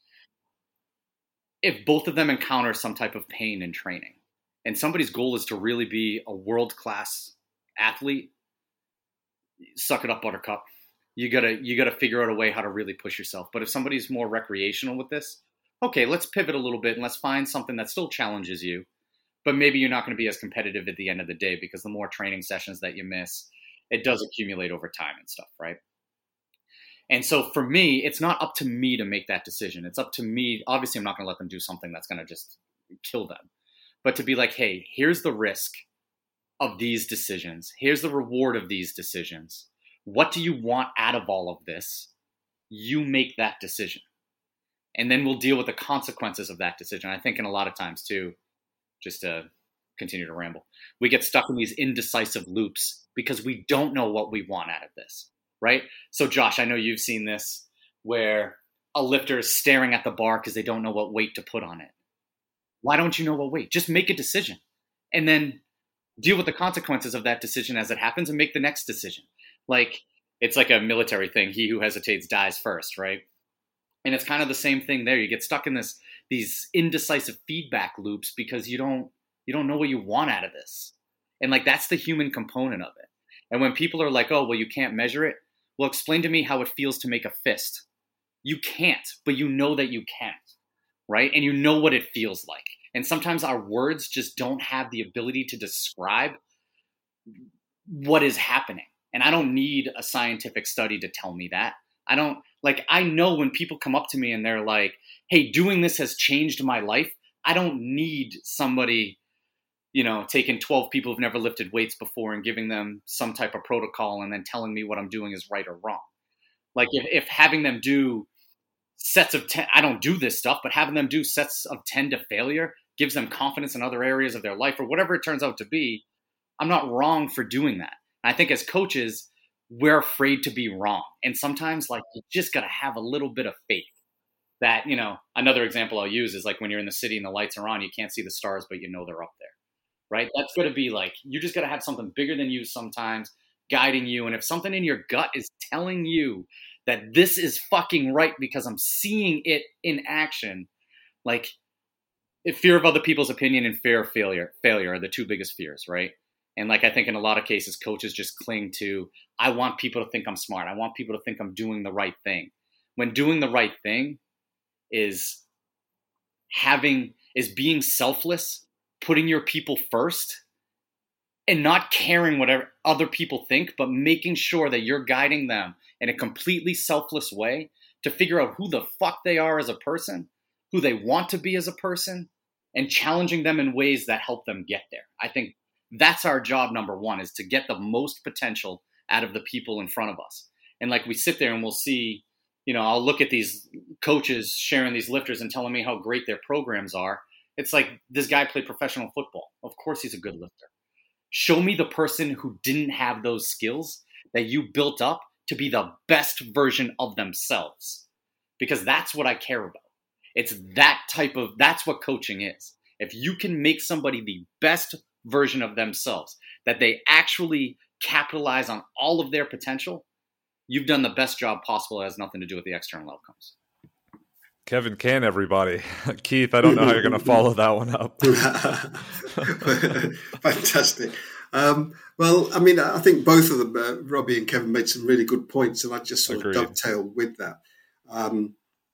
If both of them encounter some type of pain in training, and somebody's goal is to really be a world-class athlete, suck it up, buttercup. You gotta, you gotta figure out a way how to really push yourself. But if somebody's more recreational with this, okay, let's pivot a little bit and let's find something that still challenges you, but maybe you're not going to be as competitive at the end of the day, because the more training sessions that you miss, it does accumulate over time and stuff, right? And so for me, it's not up to me to make that decision. It's up to me. Obviously, I'm not going to let them do something that's going to just kill them. But to be like, hey, here's the risk of these decisions. Here's the reward of these decisions. What do you want out of all of this? You make that decision. And then we'll deal with the consequences of that decision. I think in a lot of times too, just to continue to ramble, we get stuck in these indecisive loops because we don't know what we want out of this, right? So Josh, I know you've seen this where a lifter is staring at the bar because they don't know what weight to put on it. Why don't you know what weight? Just make a decision and then deal with the consequences of that decision as it happens and make the next decision. Like, it's like a military thing. He who hesitates dies first, right? And it's kind of the same thing there. You get stuck in this, these indecisive feedback loops because you don't, you don't know what you want out of this. And like, that's the human component of it. And when people are like, oh, well, you can't measure it. Well, explain to me how it feels to make a fist. You can't, but you know that you can't, right? And you know what it feels like. And sometimes our words just don't have the ability to describe what is happening. And I don't need a scientific study to tell me that. I don't, like, I know when people come up to me and they're like, hey, doing this has changed my life. I don't need somebody, you know, taking twelve people who've never lifted weights before and giving them some type of protocol and then telling me what I'm doing is right or wrong. Like if, if having them do sets of ten, I don't do this stuff, but having them do sets of ten to failure gives them confidence in other areas of their life or whatever it turns out to be. I'm not wrong for doing that. I think as coaches, we're afraid to be wrong. And sometimes like you just got to have a little bit of faith that, you know, another example I'll use is like when you're in the city and the lights are on, you can't see the stars, but you know they're up there, right? That's going to be like, you just got to have something bigger than you sometimes guiding you. And if something in your gut is telling you that this is fucking right because I'm seeing it in action, like if fear of other people's opinion and fear of failure, failure are the two biggest fears, right? And like, I think in a lot of cases, coaches just cling to, I want people to think I'm smart. I want people to think I'm doing the right thing. When doing the right thing is having, is being selfless, putting your people first and not caring what other people think, but making sure that you're guiding them in a completely selfless way to figure out who the fuck they are as a person, who they want to be as a person, and challenging them in ways that help them get there. I think that's our job, number one, is to get the most potential out of the people in front of us. And like we sit there and we'll see, you know, I'll look at these coaches sharing these lifters and telling me how great their programs are. It's like, this guy played professional football. Of course he's a good lifter. Show me the person who didn't have those skills that you built up to be the best version of themselves. Because that's what I care about. It's that type of, that's what coaching is. If you can make somebody the best version of themselves, that they actually capitalize on all of their potential, you've done the best job possible. It has nothing to do with the external outcomes. Kevin can, everybody. Keith, I don't know how you're going to follow that one up. Fantastic. Um, well, I mean, I think both of them, uh, Robbie and Kevin, made some really good points, and I just sort Agreed. of dovetail with that. Um,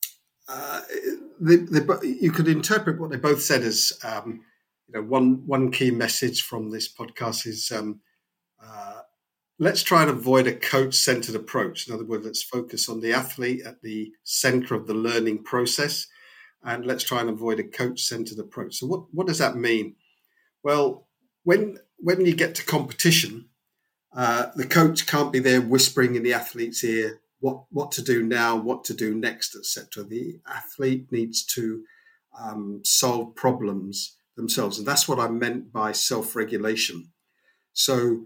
uh, they, they, you could interpret what they both said as, um, you know, one one key message from this podcast is um, uh, let's try and avoid a coach-centered approach. In other words, let's focus on the athlete at the center of the learning process, and let's try and avoid a coach-centered approach. So what, what does that mean? Well, when when you get to competition, uh, the coach can't be there whispering in the athlete's ear what, what to do now, what to do next, et cetera. The athlete needs to um, solve problems themselves. And that's what I meant by self-regulation. So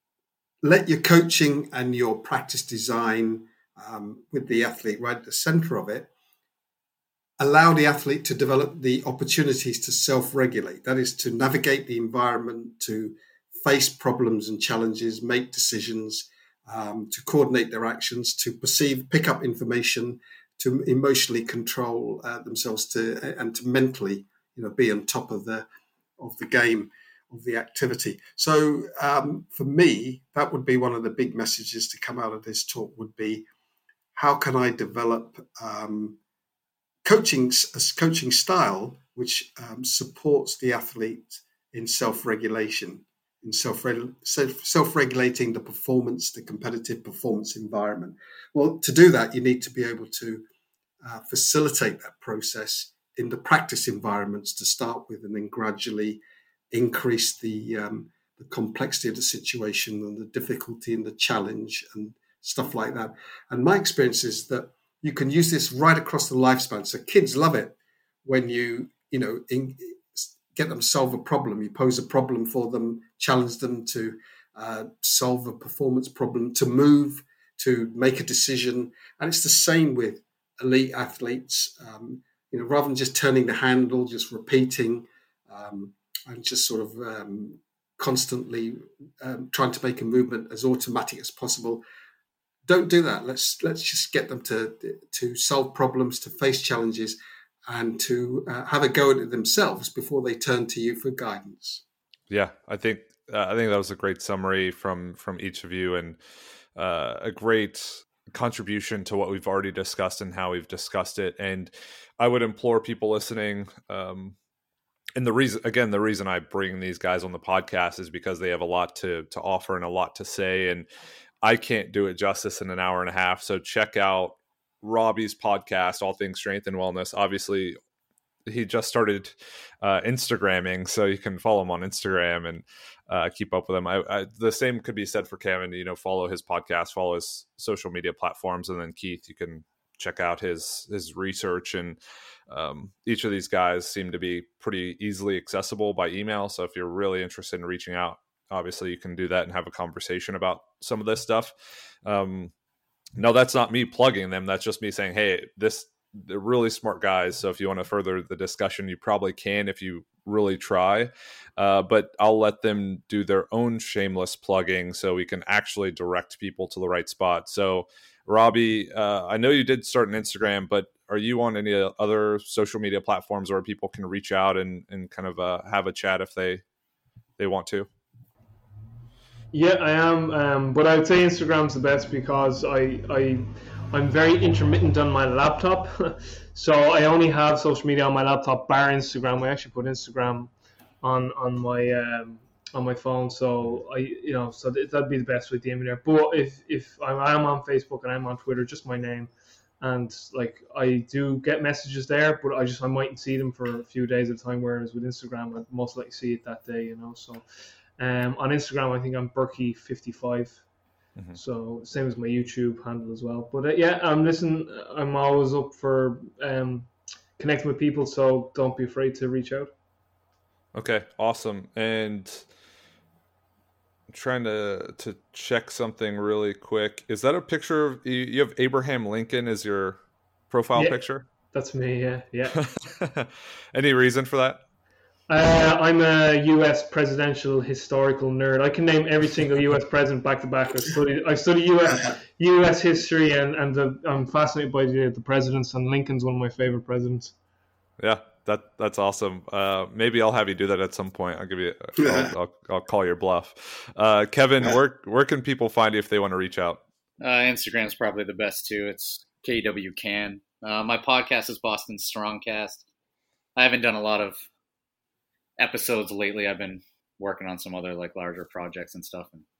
let your coaching and your practice design um, with the athlete right at the center of it allow the athlete to develop the opportunities to self-regulate. That is, to navigate the environment, to face problems and challenges, make decisions, um, to coordinate their actions, to perceive, pick up information, to emotionally control uh, themselves, to and to mentally, you know, be on top of the of the game, of the activity. So um, for me, that would be one of the big messages to come out of this talk would be, how can I develop um, coaching, a coaching style which um, supports the athlete in self-regulation, in self self-regulating the performance, the competitive performance environment. Well, to do that, you need to be able to uh, facilitate that process in the practice environments to start with, and then gradually increase the um, the complexity of the situation and the difficulty and the challenge and stuff like that. And my experience is that you can use this right across the lifespan. So kids love it when you, you know, in, get them solve a problem. You pose a problem for them, challenge them to uh, solve a performance problem, to move, to make a decision. And it's the same with elite athletes. Um, you know, rather than just turning the handle, just repeating, um, and just sort of um, constantly um, trying to make a movement as automatic as possible. Don't do that. Let's let's just get them to to solve problems, to face challenges, and to uh, have a go at it themselves before they turn to you for guidance. Yeah, I think uh, I think that was a great summary from from each of you, and uh, a great contribution to what we've already discussed and how we've discussed it. And I would implore people listening. Um, And the reason, again, the reason I bring these guys on the podcast is because they have a lot to to offer and a lot to say, and I can't do it justice in an hour and a half. So check out Robbie's podcast, All Things Strength and Wellness. Obviously, he just started uh, Instagramming, so you can follow him on Instagram and uh, keep up with him. I, I, the same could be said for Kevin. You know, follow his podcast, follow his social media platforms, and then Keith, you can check out his his research. And um, each of these guys seem to be pretty easily accessible by email. So if you're really interested in reaching out, obviously you can do that and have a conversation about some of this stuff. Um, no, that's not me plugging them. That's just me saying, hey, this they're really smart guys. So if you want to further the discussion, you probably can if you really try. Uh, but I'll let them do their own shameless plugging so we can actually direct people to the right spot. So Robbie, uh, I know you did start an Instagram, but are you on any other social media platforms where people can reach out and, and kind of uh, have a chat if they they want to? Yeah, I am, um, but I would say Instagram's the best because I, I, I'm very intermittent on my laptop, so I only have social media on my laptop, bar Instagram. I actually put Instagram on on my um, on my phone, so I, you know, so that'd be the best with the image there. But if if I'm, I'm on Facebook and I'm on Twitter, just my name, and like I do get messages there, but I just I mightn't see them for a few days at a time. Whereas with Instagram, I'd most likely see it that day, you know. So um, on Instagram, I think I'm Berkey fifty-five. Mm-hmm. So same as my YouTube handle as well. But uh, yeah, I'm listen. I'm always up for um, connecting with people, so don't be afraid to reach out. Okay, awesome. And I'm trying to to check something really quick. Is that a picture of you? You have Abraham Lincoln as your profile yeah. picture? That's me. Yeah, yeah. Any reason for that? Uh, I'm a U S presidential historical nerd. I can name every single U S president back to back. I studied I study U S U S history, and and the, I'm fascinated by the, the presidents. And Lincoln's one of my favorite presidents. Yeah, that that's awesome. Uh, maybe I'll have you do that at some point. I'll give you. I'll, I'll, I'll call your bluff. Uh, Kevin, where where can people find you if they want to reach out? Uh, Instagram's probably the best too. It's K W Can. Uh, my podcast is Boston Strongcast. I haven't done a lot of episodes lately. I've been working on some other like larger projects and stuff. And,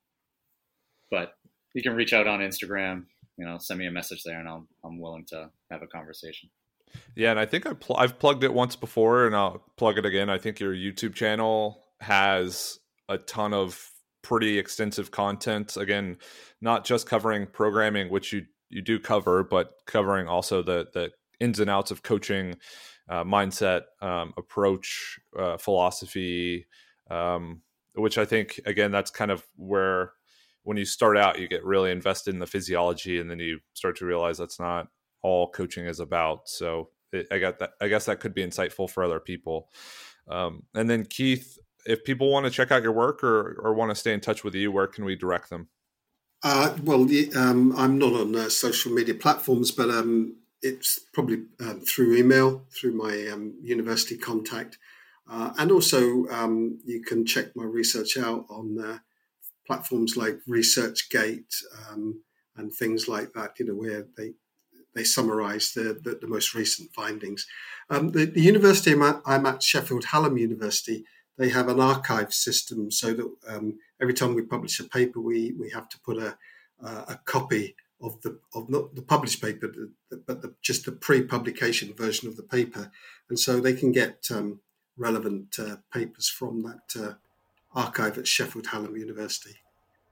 but you can reach out on Instagram. You know, send me a message there, and I'll, I'm willing to have a conversation. Yeah, and I think I pl- I've plugged it once before, and I'll plug it again. I think your YouTube channel has a ton of pretty extensive content. Again, not just covering programming, which you you do cover, but covering also the the ins and outs of coaching, uh, mindset, um, approach, uh, philosophy, um, which I think, again, that's kind of where when you start out, you get really invested in the physiology, and then you start to realize that's not all coaching is about. So it, I got that. I guess that could be insightful for other people. Um, and then Keith, if people want to check out your work or, or want to stay in touch with you, where can we direct them? Uh, well, the, um, I'm not on uh, social media platforms, but um, it's probably um, through email, through my um, university contact. Uh, and also um, you can check my research out on uh, platforms like ResearchGate um, and things like that, you know, where they they summarize the, the, the most recent findings. Um, the, the university I'm at, I'm at, Sheffield Hallam University, they have an archive system so that um, every time we publish a paper, we we have to put a uh, a copy of the of not the published paper, but the, just the pre-publication version of the paper, and so they can get um, relevant uh, papers from that uh, archive at Sheffield Hallam University.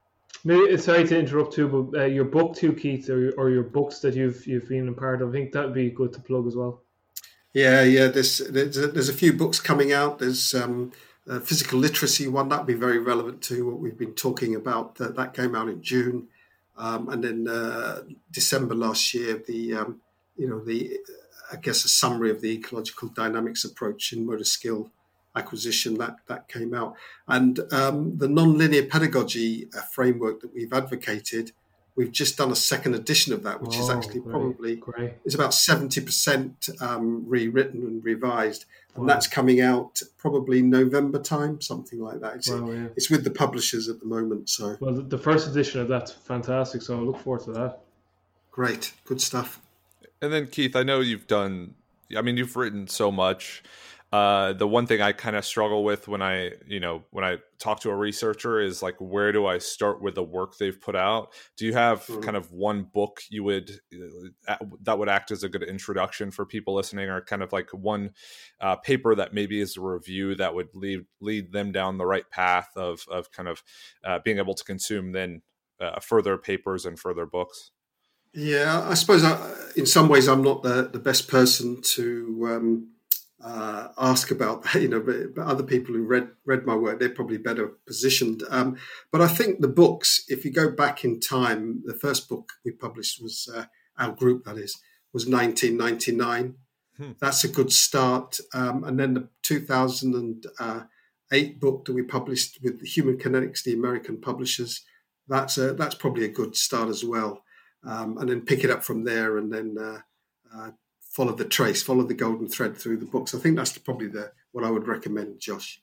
Maybe, sorry to interrupt too, but uh, your book too, Keith, or, or your books that you've you've been a part of, I think that'd be good to plug as well. Yeah, yeah. There's there's a, there's a few books coming out. There's um, a physical literacy one that'd be very relevant to what we've been talking about. Uh, that came out in June, um, and then uh, December last year. The um, you know the I guess a summary of the ecological dynamics approach in motor skill acquisition that that came out, and um, the nonlinear pedagogy uh, framework that we've advocated. We've just done a second edition of that, which oh, is actually great, probably great. It's about seventy percent um, rewritten and revised, and wow. that's coming out probably November time, something like that. It's, wow, yeah. it's with the publishers at the moment. So, well, the first edition of that's fantastic. So I look forward to that. Great, good stuff. And then Keith, I know you've done. I mean, you've written so much. Uh, the one thing I kind of struggle with when I, you know, when I talk to a researcher is like, where do I start with the work they've put out? Do you have mm-hmm. kind of one book you would, uh, that would act as a good introduction for people listening, or kind of like one uh, paper that maybe is a review that would lead, lead them down the right path of, of kind of uh, being able to consume then uh, further papers and further books? Yeah, I suppose I, in some ways I'm not the, the best person to, um, Uh, ask about that, you know, but, but other people who read read my work, they're probably better positioned. Um, but I think the books, if you go back in time, the first book we published was uh, our group, that is, was nineteen ninety-nine. Hmm. That's a good start. Um, and then the two thousand eight book that we published with Human Kinetics, the American publishers, that's a, that's probably a good start as well. Um, and then pick it up from there, and then uh, uh, follow the trace, follow the golden thread through the books. I think that's probably the what I would recommend, Josh.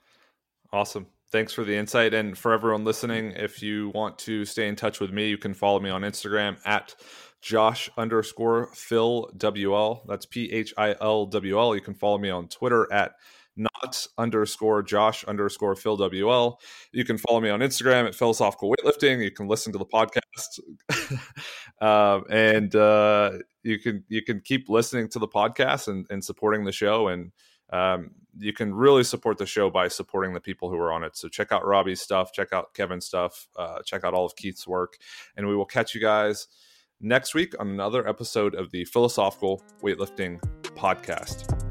Awesome. Thanks for the insight. And for everyone listening, if you want to stay in touch with me, you can follow me on Instagram at Josh underscore Phil W L. That's P H I L W L. You can follow me on Twitter at not underscore Josh underscore Phil W L. You can follow me on Instagram at Philosophical Weightlifting. You can listen to the podcast. um, and uh, you can you can keep listening to the podcast and, and supporting the show. And um, you can really support the show by supporting the people who are on it. So check out Robbie's stuff, check out Kevin's stuff, uh, check out all of Keith's work. And we will catch you guys next week on another episode of the Philosophical Weightlifting Podcast.